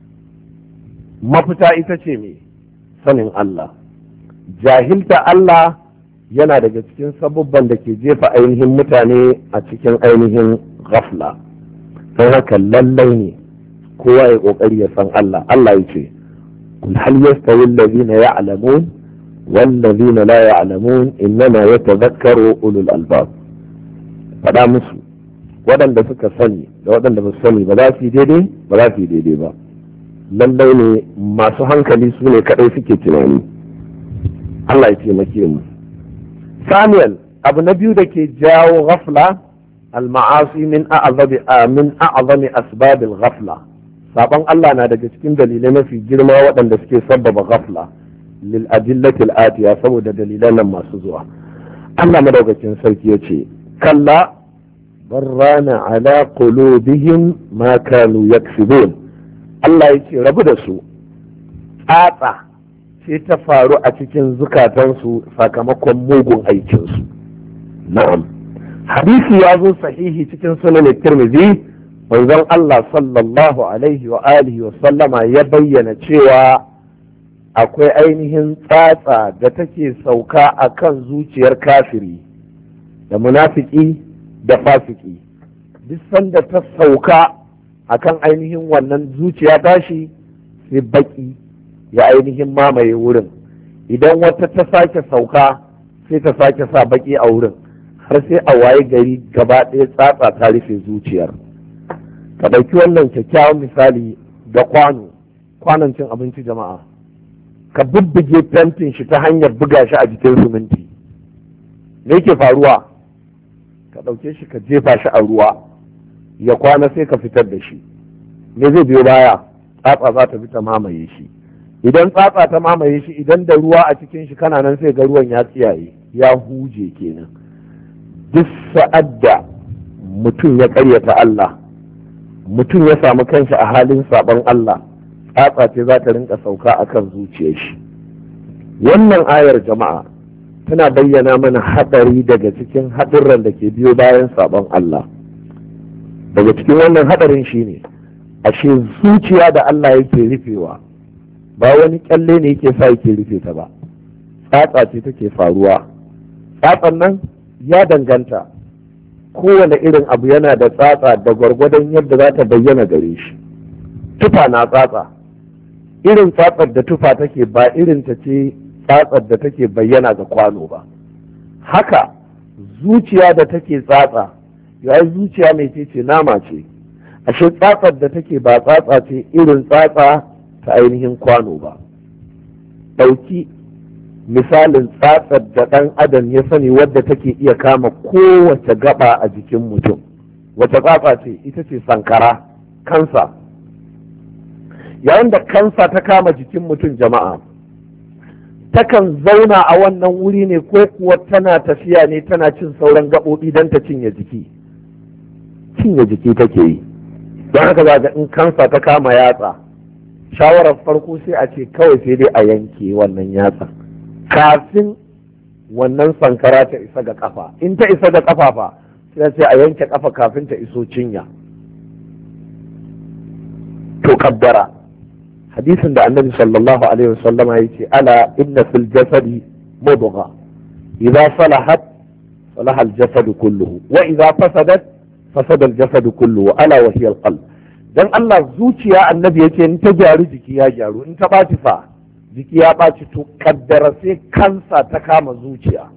mafita ita ce mai sanin Allah. Jahilta Allah yana daga cikin sabubban da ke jefa ainihin mutane a cikin ainihin ghafla. Don haka lallai ne kowa ya ƙoƙari ya san Allah. Allah ya ce kul hal yastawi allazina ya'lamun wallazina la ya'lamun innama yatadhakkaru ulul albab. Faɗa musu waɗanda suka sani da waɗanda ba su sani ba za su yi daidai ba za su yi daidai ba. Lallai ne masu hankali su ne kaɗai suke tunani. Allah ya taimake mu. Saniyan, abu na biyu da ke jawo ghafla, al-ma'asi min a'zami min a'zami asbabil ghafla. Sabon Allah na daga cikin dalilai mafi girma waɗanda suke sabbaba ghafla lil adillati al-atiya, saboda dalilan nan masu zuwa. Allah madaukakin sarki yace kalla barrana ala qulubihim ma kanu yaksibun. Allah yace rabu da su, tsatsa sai ta faru a cikin zukatansu sakamakon mugun aikinsu. Na'am, hadisi ya zo sahihi cikin sunan Tirmidhi, manzon Allah sallallahu alaihi wa alihi wa sallama ya bayyana cewa akwai ainihin tsatsa da take sauka akan zuciyar kafiri da munafiki da fasiki. duk sanda ta sauka akan ainihin wannan zuciya tashi sai baki ya ainihin mamaye wurin. Idan wata ta sake sauka sai ta sake sa baki a wurin, har sai a waye gari gaba ɗaya tsatsa ta rufe zuciyar. Ka ɗauki wannan kyakkyawan misali da kwano, kwanon cin abinci jama'a, ka bubbuge fentin shi ta hanyar buga shi a jikin siminti, me yake faruwa? Ka ɗauke shi ka jefa shi a ruwa ya kwana sai ka fitar da shi, me zai biyo baya? Tsatsa za ta bi ta mamaye shi. Idan tsatsa ta mamaye shi, idan da ruwa a cikin shi kana nan sai ga ruwan ya tsiyaye, ya huje kenan. Duk sa'ad da mutum ya ƙaryata Allah, mutum ya samu kanshi a halin saɓon Allah, tsatsa ce za ta rinka sauka akan zuciyar shi. Wannan ayar jama'a tana bayyana mana haɗari daga cikin haɗurran da ke biyo bayan saɓon Allah. Daga cikin wannan haɗarin shine ashe zuciya da Allah yake rufewa ba wani kyalle ne yake sa yake rufe ta ba, tsatsa ce take faruwa. Tsatsan nan ya danganta, kowane irin abu yana da tsatsa da gwargwadon yadda za ta bayyana gare shi. Tufa na tsatsa, irin tsatsar da tufa take ba irin ta ce tsatsar da take bayyana ga kwano ba. Haka zuciya da take tsatsa, yayin zuciya mai ce ce nama ce, ashe tsatsar da take ba tsatsa ce irin tsatsa ta ainihin kwano ba. Ɗauki misalin tsatsar da ɗan adam ya sani wadda take iya kama kowace gaba a jikin mutum. Wace tsatsa ce? Ita ce sankara, kansa. Yayin da kansa ta kama jikin mutum jama'a, takan zauna a wannan wuri ne ko kuwa tana tafiya ne tana cin sauran gaɓoɓi don ta cinye jiki? Cinye jiki take yi. Don haka za ga in kansa ta kama yatsa, shawarar farko sai a ce kawai sai dai a yanke wannan yatsa kafin wannan sankara ta isa ga kafa. In ta isa ga kafa fa sai sai a yanke kafa kafin ta iso cinya. To kabbara hadisin da annabi sallallahu alaihi wasallama yace ala inna fil jasadi mudgha idza salahat salaha al jasad kulluhu wa idza fasadat fasada al jasad kulluhu ala wa hiya al qalb. Dan Allah zuciya annabi yace in ta gyaru jiki ya gyaru, in ta ɓaci fa jiki ya ɓaci. To kaddara sai kansa ta kama zuciya,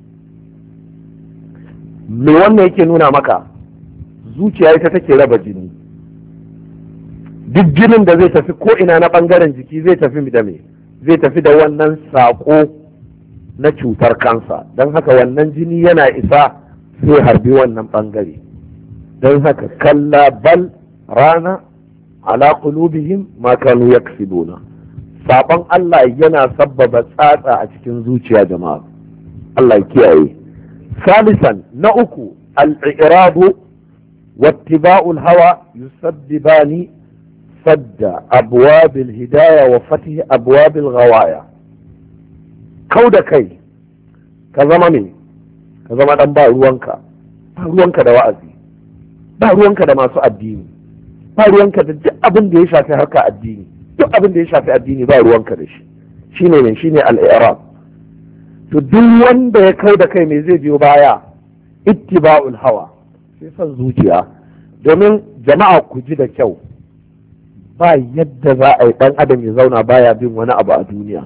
me wannan yake nuna maka? Zuciya ita take raba jini. Duk jinin da zai tafi ko ina na ɓangaren jiki zai tafi da me? Zai tafi da wannan saƙo na cutar kansa. Don haka wannan jini yana isa sai harbi wannan ɓangare. Don haka kalla bal rana ala qulubihim ma kanu yaksibuna. Saban Allah yana sabbaba tsatsa a cikin zuciya jama'a. Allah ya kiyaye. Salisan na uku al-i'radu wattiba'ul hawa yusabbibani sadda abwabil hidaya wa fatih abwabil ghawaya. Kau da kai ka zama me? Ka zama dan ba ruwanka, ba ruwanka da wa'azi, ba ruwanka da masu addini, ba ruwanka da duk abin da ya shafi harka addini, duk abin da ya shafi addini ba ruwanka da shi. Shine ne shine al-i'rab. To duk wanda ya kau da kai me zai biyo baya? Ittiba'ul hawa, sai son zuciya. Domin jama'a ku ji da kyau, ba yadda za a yi dan adam ya zauna baya bin wani abu a duniya.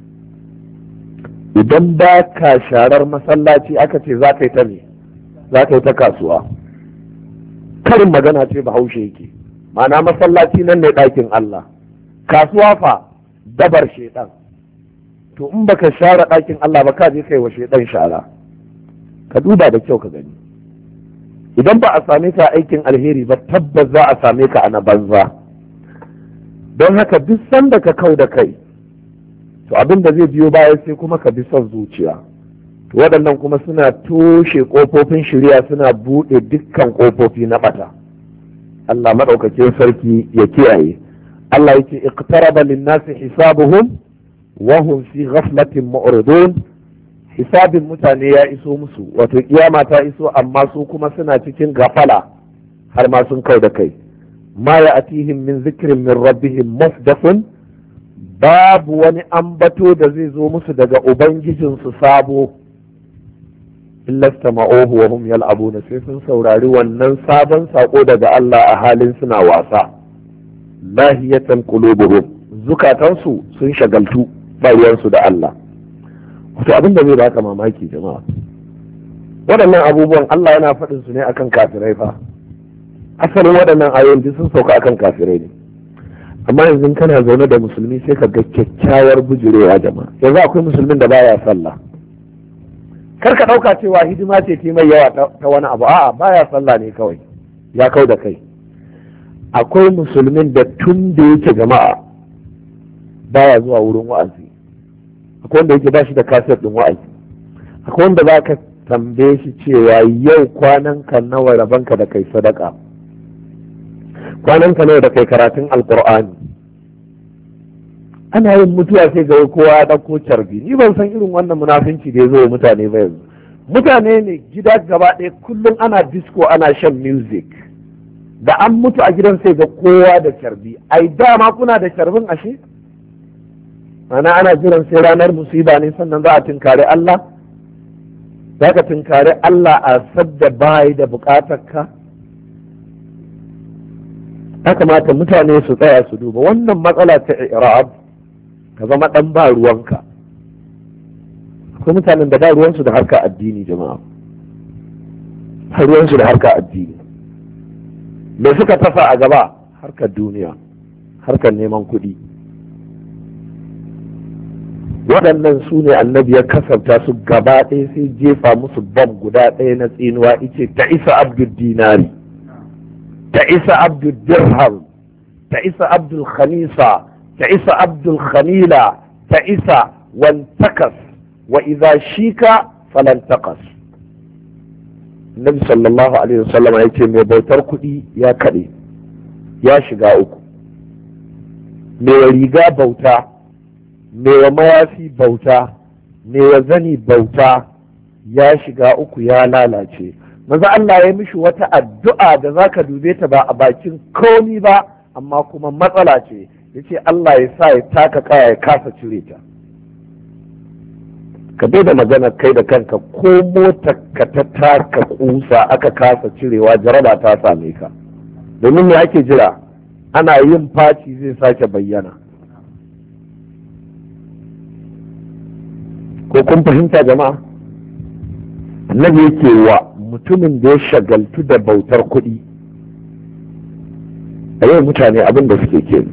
Idan ba ka sharar masallaci aka ce za ka yi ta me? Za ka yi ta kasuwa. Karin magana ce bahaushe yake, ma'ana masallaci nan ne ɗakin Allah, kasuwa fa dabar shedan. To in baka share ɗakin Allah ba ka je kai wa shedan shara. Ka duba da kyau ka gani, idan ba a same ka aikin alheri ba tabbas za a same ka a na banza. Don haka duk sanda ka kau da kai, to abin da zai biyo baya sai kuma ka bi son zuciya. To waɗannan kuma suna toshe ƙofofin shari'a, suna buɗe dukkan ƙofofi na ɓata. Allah maɗaukakin sarki ya kiyaye. Allah yake iqtaraba lin-nasi hisabuhum wa hum fi ghaflatin mu'ridun. Hisabin mutane ya iso musu, wato kiyama ta iso, amma su kuma suna cikin gafala har ma sun kau da kai. Ma ya'tihim min zikrin min rabbihim muhdathun, babu wani ambato da zai zo musu daga ubangijinsu sabo. illa istama'uhu wa hum yal'abuna, sai sun saurari wannan sabon sako daga Allah a halin suna wasa. Lahiyatan qulubuhum, zukatansu sun shagaltu ba ruwansu da Allah. Wato abin da zai baka mamaki jama'a, waɗannan abubuwan Allah yana faɗin su ne akan kafirai fa. Asalin waɗannan ayoyin duk sun sauka akan kafirai ne, amma yanzu kana zaune da musulmi sai ka ga kyakkyawar bujurewa jama'a. Yanzu akwai musulmin da baya sallah, kar ka ɗauka cewa hidima ce ta mai yawa ta wani abu, a'a baya sallah ne kawai, ya kau da kai. Akwai musulmin da tun da yake jama'a baya zuwa wurin wa'azi, akwai wanda yake ba shi da kaset ɗin wa'azi, akwai wanda za ka tambaye shi cewa yau kwanan ka nawa rabanka da kai sadaka, kwanan ka nawa da kai karatun alkur'ani. Ana yin mutuwa sai ga kowa ya ɗauko carbi. Ni ban san irin wannan munafinci da ya zo mutane ba yanzu. Mutane ne gida gaba ɗaya kullum ana disco ana shan music, da an mutu a gidan sai ga kowa da carbi. Ai dama kuna da carbin ashe? Ana ana jiran sai ranar musiba ne sannan za a tunkari Allah? Za ka tunkari Allah a sadda bayi da bukatar ka? Ya kamata mutane su tsaya su duba wannan matsala ta i'rab, ka zama ɗan ba ruwanka. Akwai mutanen da ba ruwansu da harka addini jama'a, ba ruwansu da harka addini. Me suka tafa a gaba? Harkar duniya, harkar neman kuɗi. Waɗannan su ne annabi ya kasanta su gaba ɗaya sai jefa musu bam guda ɗaya na tsinuwa, ice ta isa abdul dinari, ta isa abdul dirham, ta isa abdul khamisa, ta isa abdul khamila, ta isa wantakas wa idza shika falantakas. Nabi sallallahu alaihi wasallam ya ce mai bautar kuɗi ya kaɗe, ya shiga uku. Mai riga bauta, mai mayafi bauta, mai zani bauta, ya shiga uku, ya lalace. Maza Allah ya mishi wata addu'a da zaka dube ta ba a bakin komi ba, amma kuma matsala ce. Yace Allah ya sa ya taka kaya ya kasa cire ta. Ka bai da magana kai da kanka, ko motar ka ta taka kusa aka kasa cirewa, jaraba ta same ka. Domin me ake jira? Ana yin faci zai sake bayyana. Ko kun fahimta jama'a? Annabi yake wa mutumin da ya shagaltu da bautar kuɗi, a yau mutane abin da suke ke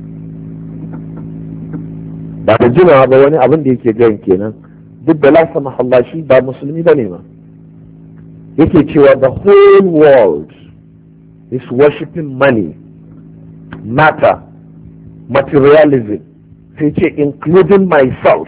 ba da jimawa ba, wani abin da yake gayan kenan, duk da lasa mahallashi ba musulmi ba ne ma. Yake cewa the whole world is worshiping money, matter, materialism, sai ce including myself.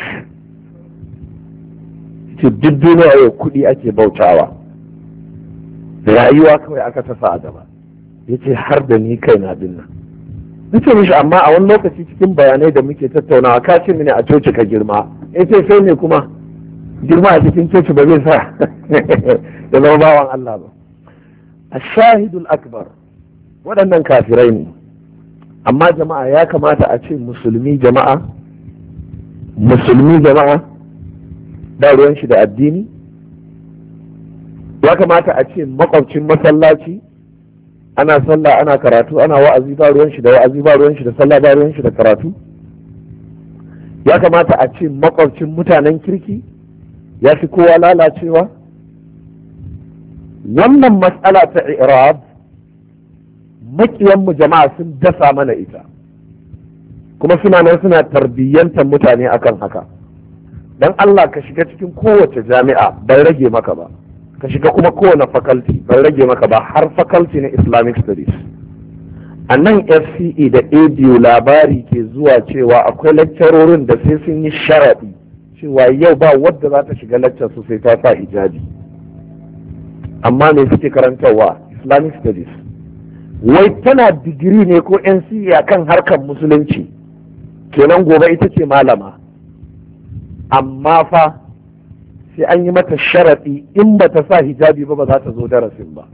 Ce duk duniya yau kuɗi ake bautawa, rayuwa kawai aka tasa a gaba. Ya ce har da ni kai na dinnan. Na ce mishi amma a wani lokaci cikin bayanai da muke tattaunawa ka ce mini a coci ka girma. Ya ce sai ne kuma girma a cikin coci ba zai sa da zama bawan Allah ba. A shahidul akbar, waɗannan kafirai ne. Amma jama'a ya kamata a ce musulmi jama'a, musulmi jama'a ba ruwan shi da addini. Ya kamata a ce makwabcin masallaci ana sallah ana karatu ana wa'azi ba ruwan shi da wa'azi, ba ruwan shi da sallah, ba ruwan shi da karatu. Ya kamata a ce makwabcin mutanen kirki ya fi kowa lalacewa. Wannan matsala ta i'rab makiyanmu jama'a sun dasa mana ita, kuma suna nan suna tarbiyyantar mutane akan haka. Dan Allah ka shiga cikin kowace jami'a ban rage maka ba, ka shiga kuma kowane faculty ban rage maka ba, har faculty na Islamic Studies. A nan F C E da A B U labari ke zuwa cewa akwai lecturorin da sai sun yi sharaɗi cewa yau ba wadda za ta shiga lecture su sai ta sa hijabi. Amma me suke karantarwa? Islamic Studies. Wai tana digiri ne ko N C E akan harkar musulunci, kenan gobe ita ce malama. Amma fa sai an yi mata sharaɗi in ba ta sa hijabi ba ba za ta zo darasin ba.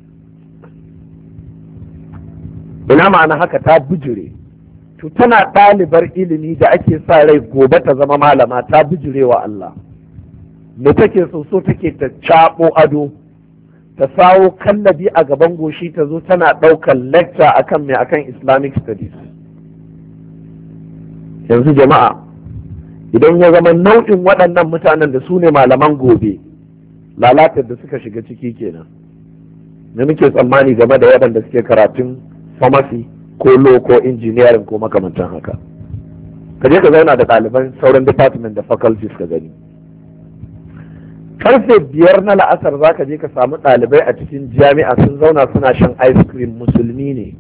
Ina ma'ana haka ta bijire. To tana ɗalibar ilimi da ake sa rai gobe ta zama malama, ta bijire wa Allah. me take so so take ta caɓo ado, ta sawo kallabi a gaban goshi ta zo tana ɗaukar lecture akan me akan Islamic studies. Yanzu jama'a idan ya zama nau'in waɗannan mutanen da su ne malaman gobe, lalatar da suka shiga ciki kenan. Me muke tsammani game da waɗanda suke karatun pharmacy ko law ko engineering ko makamantan haka? Ka je ka zauna da ɗaliban sauran department da faculties ka gani. Karfe biyar na la'asar za ka je ka samu ɗalibai a cikin jami'a sun zauna suna shan ice cream, musulmi ne.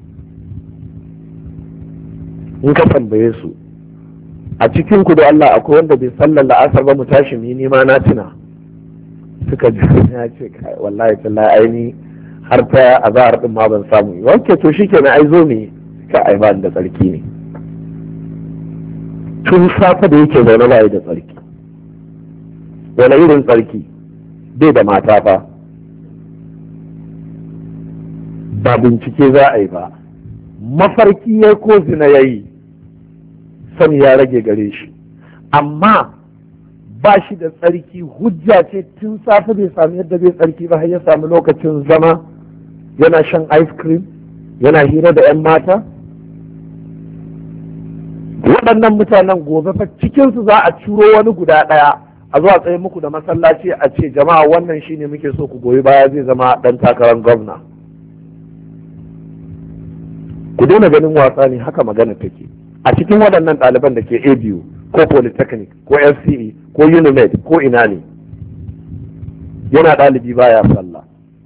In ka tambaye su, a cikin ku da Allah akwai wanda bai sallar la'asar ba, mu tashi mu yi, ma na tuna. Suka ji ya ce wallahi tallahi aini har ta azahar din ma ban samu yi. Wanke to shikenan ai zo ne ka ai ba da tsarki ne. Tun safe da yake zaune ba da tsarki. Wani irin tsarki? Bai da mata fa. Ba bincike za a yi ba. Mafarki ya ko zina ya yi, sani ya rage gare shi. Amma ba shi da tsarki, hujja ce tun safe bai sami yadda bai tsarki ba har ya samu lokacin zama yana shan ice cream, yana hira da 'yan mata. Waɗannan mutanen gobe fa cikinsu za a ciro wani guda ɗaya a zuwa tsaye muku da masallaci a ce jama'a wannan shine muke so ku goyi baya zai zama ɗan takarar gwamna. Ku daina ganin wasa ne, haka magana take. A cikin waɗannan ɗaliban da ke A B U ko Polytechnic ko F C E ko Unimed ko ina ne, yana ɗalibi baya sallah.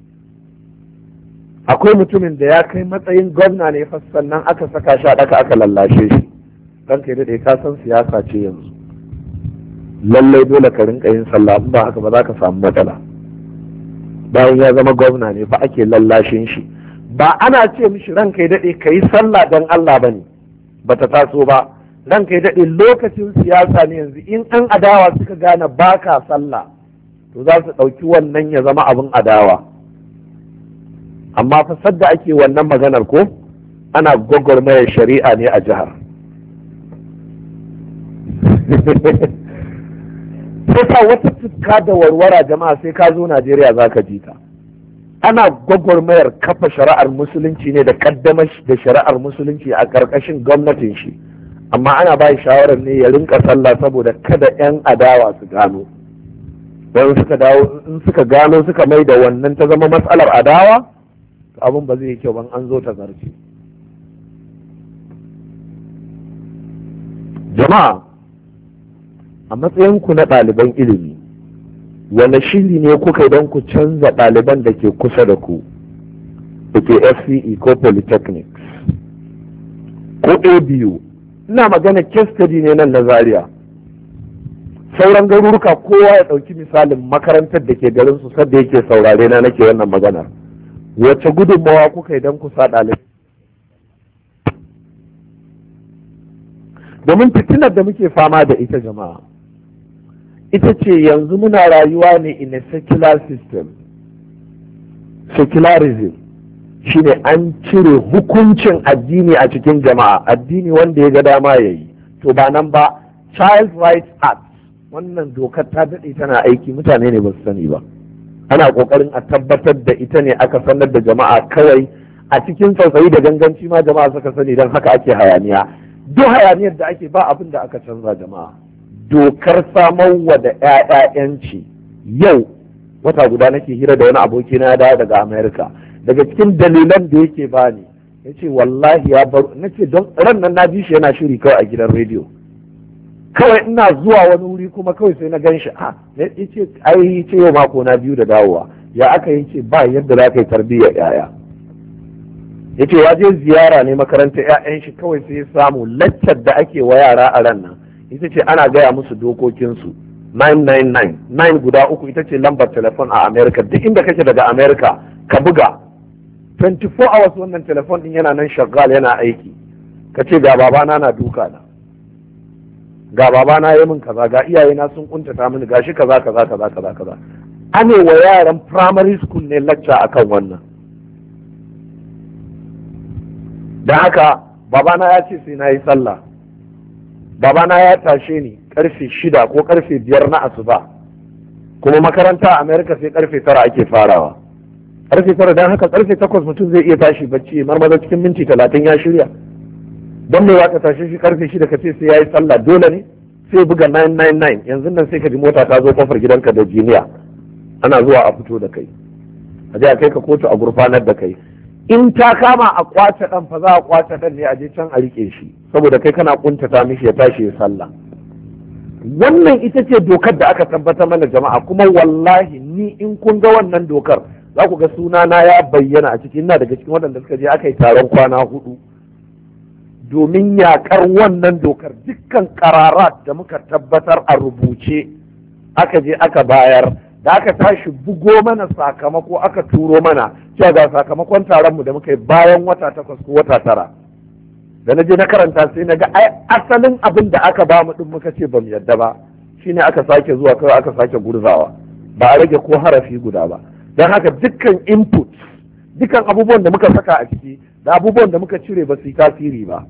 Akwai mutumin da ya kai matsayin gwamna ne fa sannan aka saka shi a ɗaka aka lallashe shi. Dan kai daɗe ka san siyasa ce yanzu. Lallai dole ka rinka yin sallah, in ba haka ba za ka samu matsala. Bayan ya zama gwamna ne fa ake lallashin shi. Ba ana ce mishi ran kai daɗe ka yi sallah don Allah ba ne, ba ta taso ba. Ran kai daɗe lokacin siyasa ne yanzu, in an adawa suka gane ba ka sallah to za su ɗauki wannan ya zama abin adawa. Amma fa sadda ake wannan maganar ko ana gwagwarmayar shari'a ne a jihar. Sai ka wata fuska da warwara jama'a sai ka zo Najeriya za ka ji ta. Ana gwagwarmayar kafa shari'ar musulunci ne da kaddamar da shari'ar musulunci a ƙarƙashin gwamnatin shi, amma ana ba shawarar ne ya rinka sallah saboda kada 'yan adawa su gano. Don suka dawo in suka gano suka mai da wannan ta zama matsalar adawa, abin ba zai yi kyau ban an zo ta zarce. Jama'a, a matsayinku na ɗaliban ilimi, wane shiri ne kuka don ku canza ɗaliban da ke kusa da ku, da ke F C E ko Polytechnics ko A B U? Ina magana case study ne nan na Zaria. Sauran garuruka kowa ya ɗauki misalin makarantar da ke garin su sadda yake saurare na nake wannan maganar. Wace gudunmawa kuka yi don ku sa ɗalibai? Domin fitinar da muke fama da ita jama'a, ita ce yanzu muna rayuwa ne in a secular system. Secularism shine an cire hukuncin addini a cikin jama'a, addini wanda ya ga dama ya yi. To ba nan ba, Child Rights Act, wannan dokar ta daɗe tana aiki, mutane ne ba su sani ba. Ana ƙoƙarin a tabbatar da ita ne aka sanar da jama'a kawai, a cikin tsautsayi da ganganci ma jama'a suka sani, don haka ake hayaniya. Duk hayaniyar da ake ba abin da aka canza jama'a. Dokar samarwa da 'ya'yanci yau wata guda nake hira da wani aboki na dawo daga Amerika. Daga cikin dalilan da yake bani, ya ce wallahi ya bar, na ce don ran nan na ji shi yana shiri kawai a gidan rediyo. Kawai ina zuwa wani wuri kuma kawai sai na gan shi, ah, ya ce ai ce yau mako na biyu da dawowa, ya aka yi ce ba yadda za ka yi tarbiyyar 'ya'ya. Ya ce ya je ziyara ne makarantar 'ya'yan shi, kawai sai ya samu laccar da ake wa yara a ran nan ita ce ana gaya musu dokokinsu nine nine nine nine guda uku ita ce lambar telefon a America. Duk inda kake daga America ka buga twenty-four hours wannan telefon din yana nan shagal yana aiki. Ka ce ga babana na duka na, ga babana ya min kaza, ga iyayena sun kuntata mini, gashi kaza kaza kaza kaza kaza. Ane wa yaran primary school ne lecture akan wannan. Da haka babana ya ce sai na yi sallah, babana ya tashe ni karfe shida ko karfe biyar na asuba, kuma makaranta a America sai karfe tara ake farawa, karfe tara don haka karfe takwas mutum zai iya tashi bacci marmaza cikin minti talatin ya shirya. Don mai waka tashi shi karfe shida ka ce sai ya yi sallah dole ne? Sai buga nine nine nine yanzu nan sai ka ji mota ta zo kofar gidanka da jiniya ana zuwa a fito da kai a je a kai ka kotu a gurfanar da kai. In ta kama a kwace dan fa za a kwace dan ne a je can a rike shi saboda kai kana kuntata mishi ya tashi ya sallah. Wannan ita ce dokar da aka tabbatar mana jama'a, kuma wallahi ni in kun ga wannan dokar za ku ga sunana ya bayyana a cikin ina daga cikin waɗanda suka je aka yi taron kwana hudu domin yakar wannan dokar. Dukkan kararat da muka tabbatar a rubuce aka je aka bayar, da aka tashi bugo mana sakamako aka turo mana cewa ga sakamakon taron mu da muka yi bayan wata takwas ko wata tara. Da na je na karanta sai na ga ai asalin abin da aka ba mu din muka ce ba mu yadda ba, shine aka sake zuwa kawai aka sake gurzawa, ba a rage ko harafi guda ba. Don haka dukkan input, dukkan abubuwan da muka saka a ciki da abubuwan da muka cire ba su yi tasiri ba.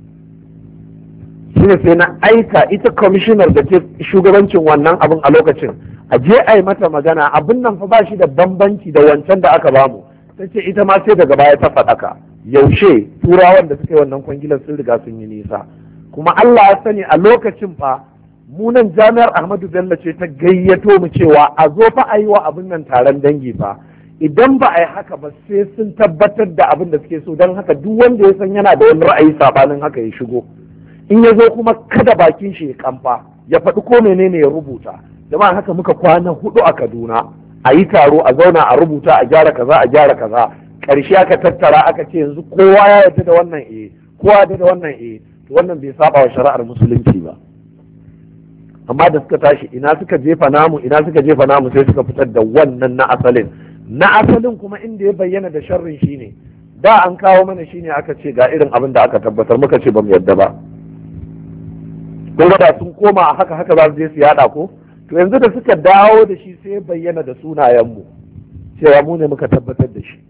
Shine sai na aika ita commissioner da ke shugabancin wannan abin a lokacin, a je a yi mata magana, abin nan fa ba shi da bambanci da wancan da aka bamu. Ta ce ita ma sai daga baya ta faɗaka, yaushe turawan da suka yi wannan kwangilar sun riga sun yi nisa. Kuma Allah ya sani a lokacin fa mu nan jami'ar Ahmadu Bello ce ta gayyato mu cewa a zo fa a yi wa abin nan taron dangi fa, idan ba a yi haka ba sai sun tabbatar da abin da suke so. Don haka duk wanda ya san yana da wani ra'ayi sabanin haka ya shigo, in ya zo kuma kada bakin shi ya kamfa, ya faɗi ko menene ya rubuta. Jama'a haka muka kwana hudu a Kaduna, a yi taro, a zauna, a rubuta, a gyara kaza, a gyara kaza. Ƙarshe aka tattara aka ce yanzu kowa ya yarda da wannan eh, kowa ya yarda da wannan eh, to wannan bai saba wa shari'ar musulunci ba. Amma da suka tashi ina suka jefa namu, ina suka jefa namu sai suka fitar da wannan na asalin. Na asalin kuma inda ya bayyana da sharrin shine da an kawo mana shine aka ce ga irin abin da aka tabbatar, muka ce ba mu yarda ba. Kun da sun koma a haka haka za su je su yada ko? To yanzu da suka dawo da shi sai bayyana da sunayenmu cewa mu ne muka tabbatar da shi.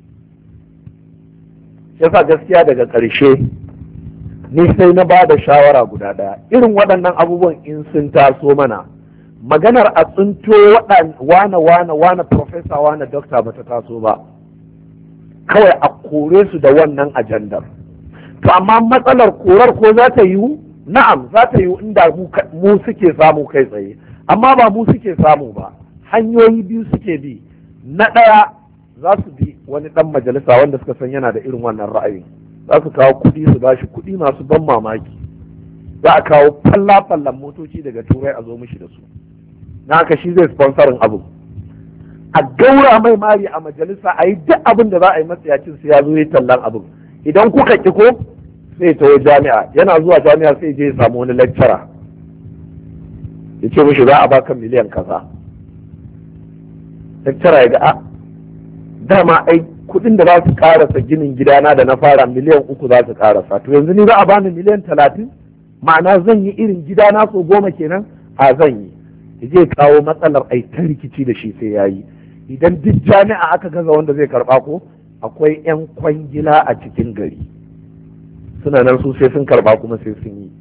Yasa gaskiya daga ƙarshe ni sai na ba da shawara guda ɗaya, irin waɗannan abubuwan in sun taso mana, maganar a tsinto wane wane wane profesa wane dokta ba ta taso ba, kawai a kore su da wannan ajandar. To amma matsalar korar ko za ta yiwu? Na'am, za ta yiwu inda mu suke samu kai tsaye, amma ba mu suke samu ba. Hanyoyi biyu suke bi. Na ɗaya za su bi wani ɗan majalisa wanda suka san yana da irin wannan ra'ayin, za su kawo kuɗi su bashi kuɗi masu ban mamaki, za a kawo falla-fallan motoci daga turai a zo mishi da su, na haka shi zai sponsorin abu, a gaura mai mari a majalisa, a yi duk abin da za a yi matsayacin su ya zo yi tallan abin. Idan kuka ki ko sai tawo jami'a, yana zuwa jami'a sai je ya samu wani lecturer ya ce mishi za a baka miliyan kaza. Lecturer ya ga a dama ai kuɗin da za su karasa ginin gidana da na fara miliyan uku za su karasa, to yanzu ni za a bani miliyan talatin, ma'ana zan yi irin gidana so goma kenan. A zan yi, zai kawo matsalar ai ta rikici da shi sai yayi. Idan duk jami'a aka gaza wanda zai karba ko, akwai yan kwangila a cikin gari suna nan su sai sun karba kuma sai sun yi.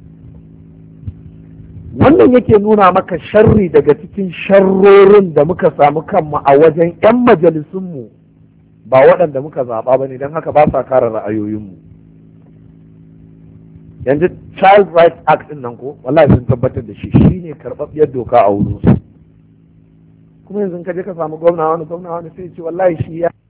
Wannan yake nuna maka sharri daga cikin sharrorin da muka samu kanmu a wajen 'yan majalisunmu, ba waɗanda muka zaɓa ba ne, don haka ba sa kare ra'ayoyinmu. Yanzu Child Rights Act ɗin nan ko wallahi sun tabbatar da shi shine karɓaɓɓiyar doka a wurinsu. Kuma yanzu ka je ka samu gwamna wani gwamna wani sai ce wallahi shi ya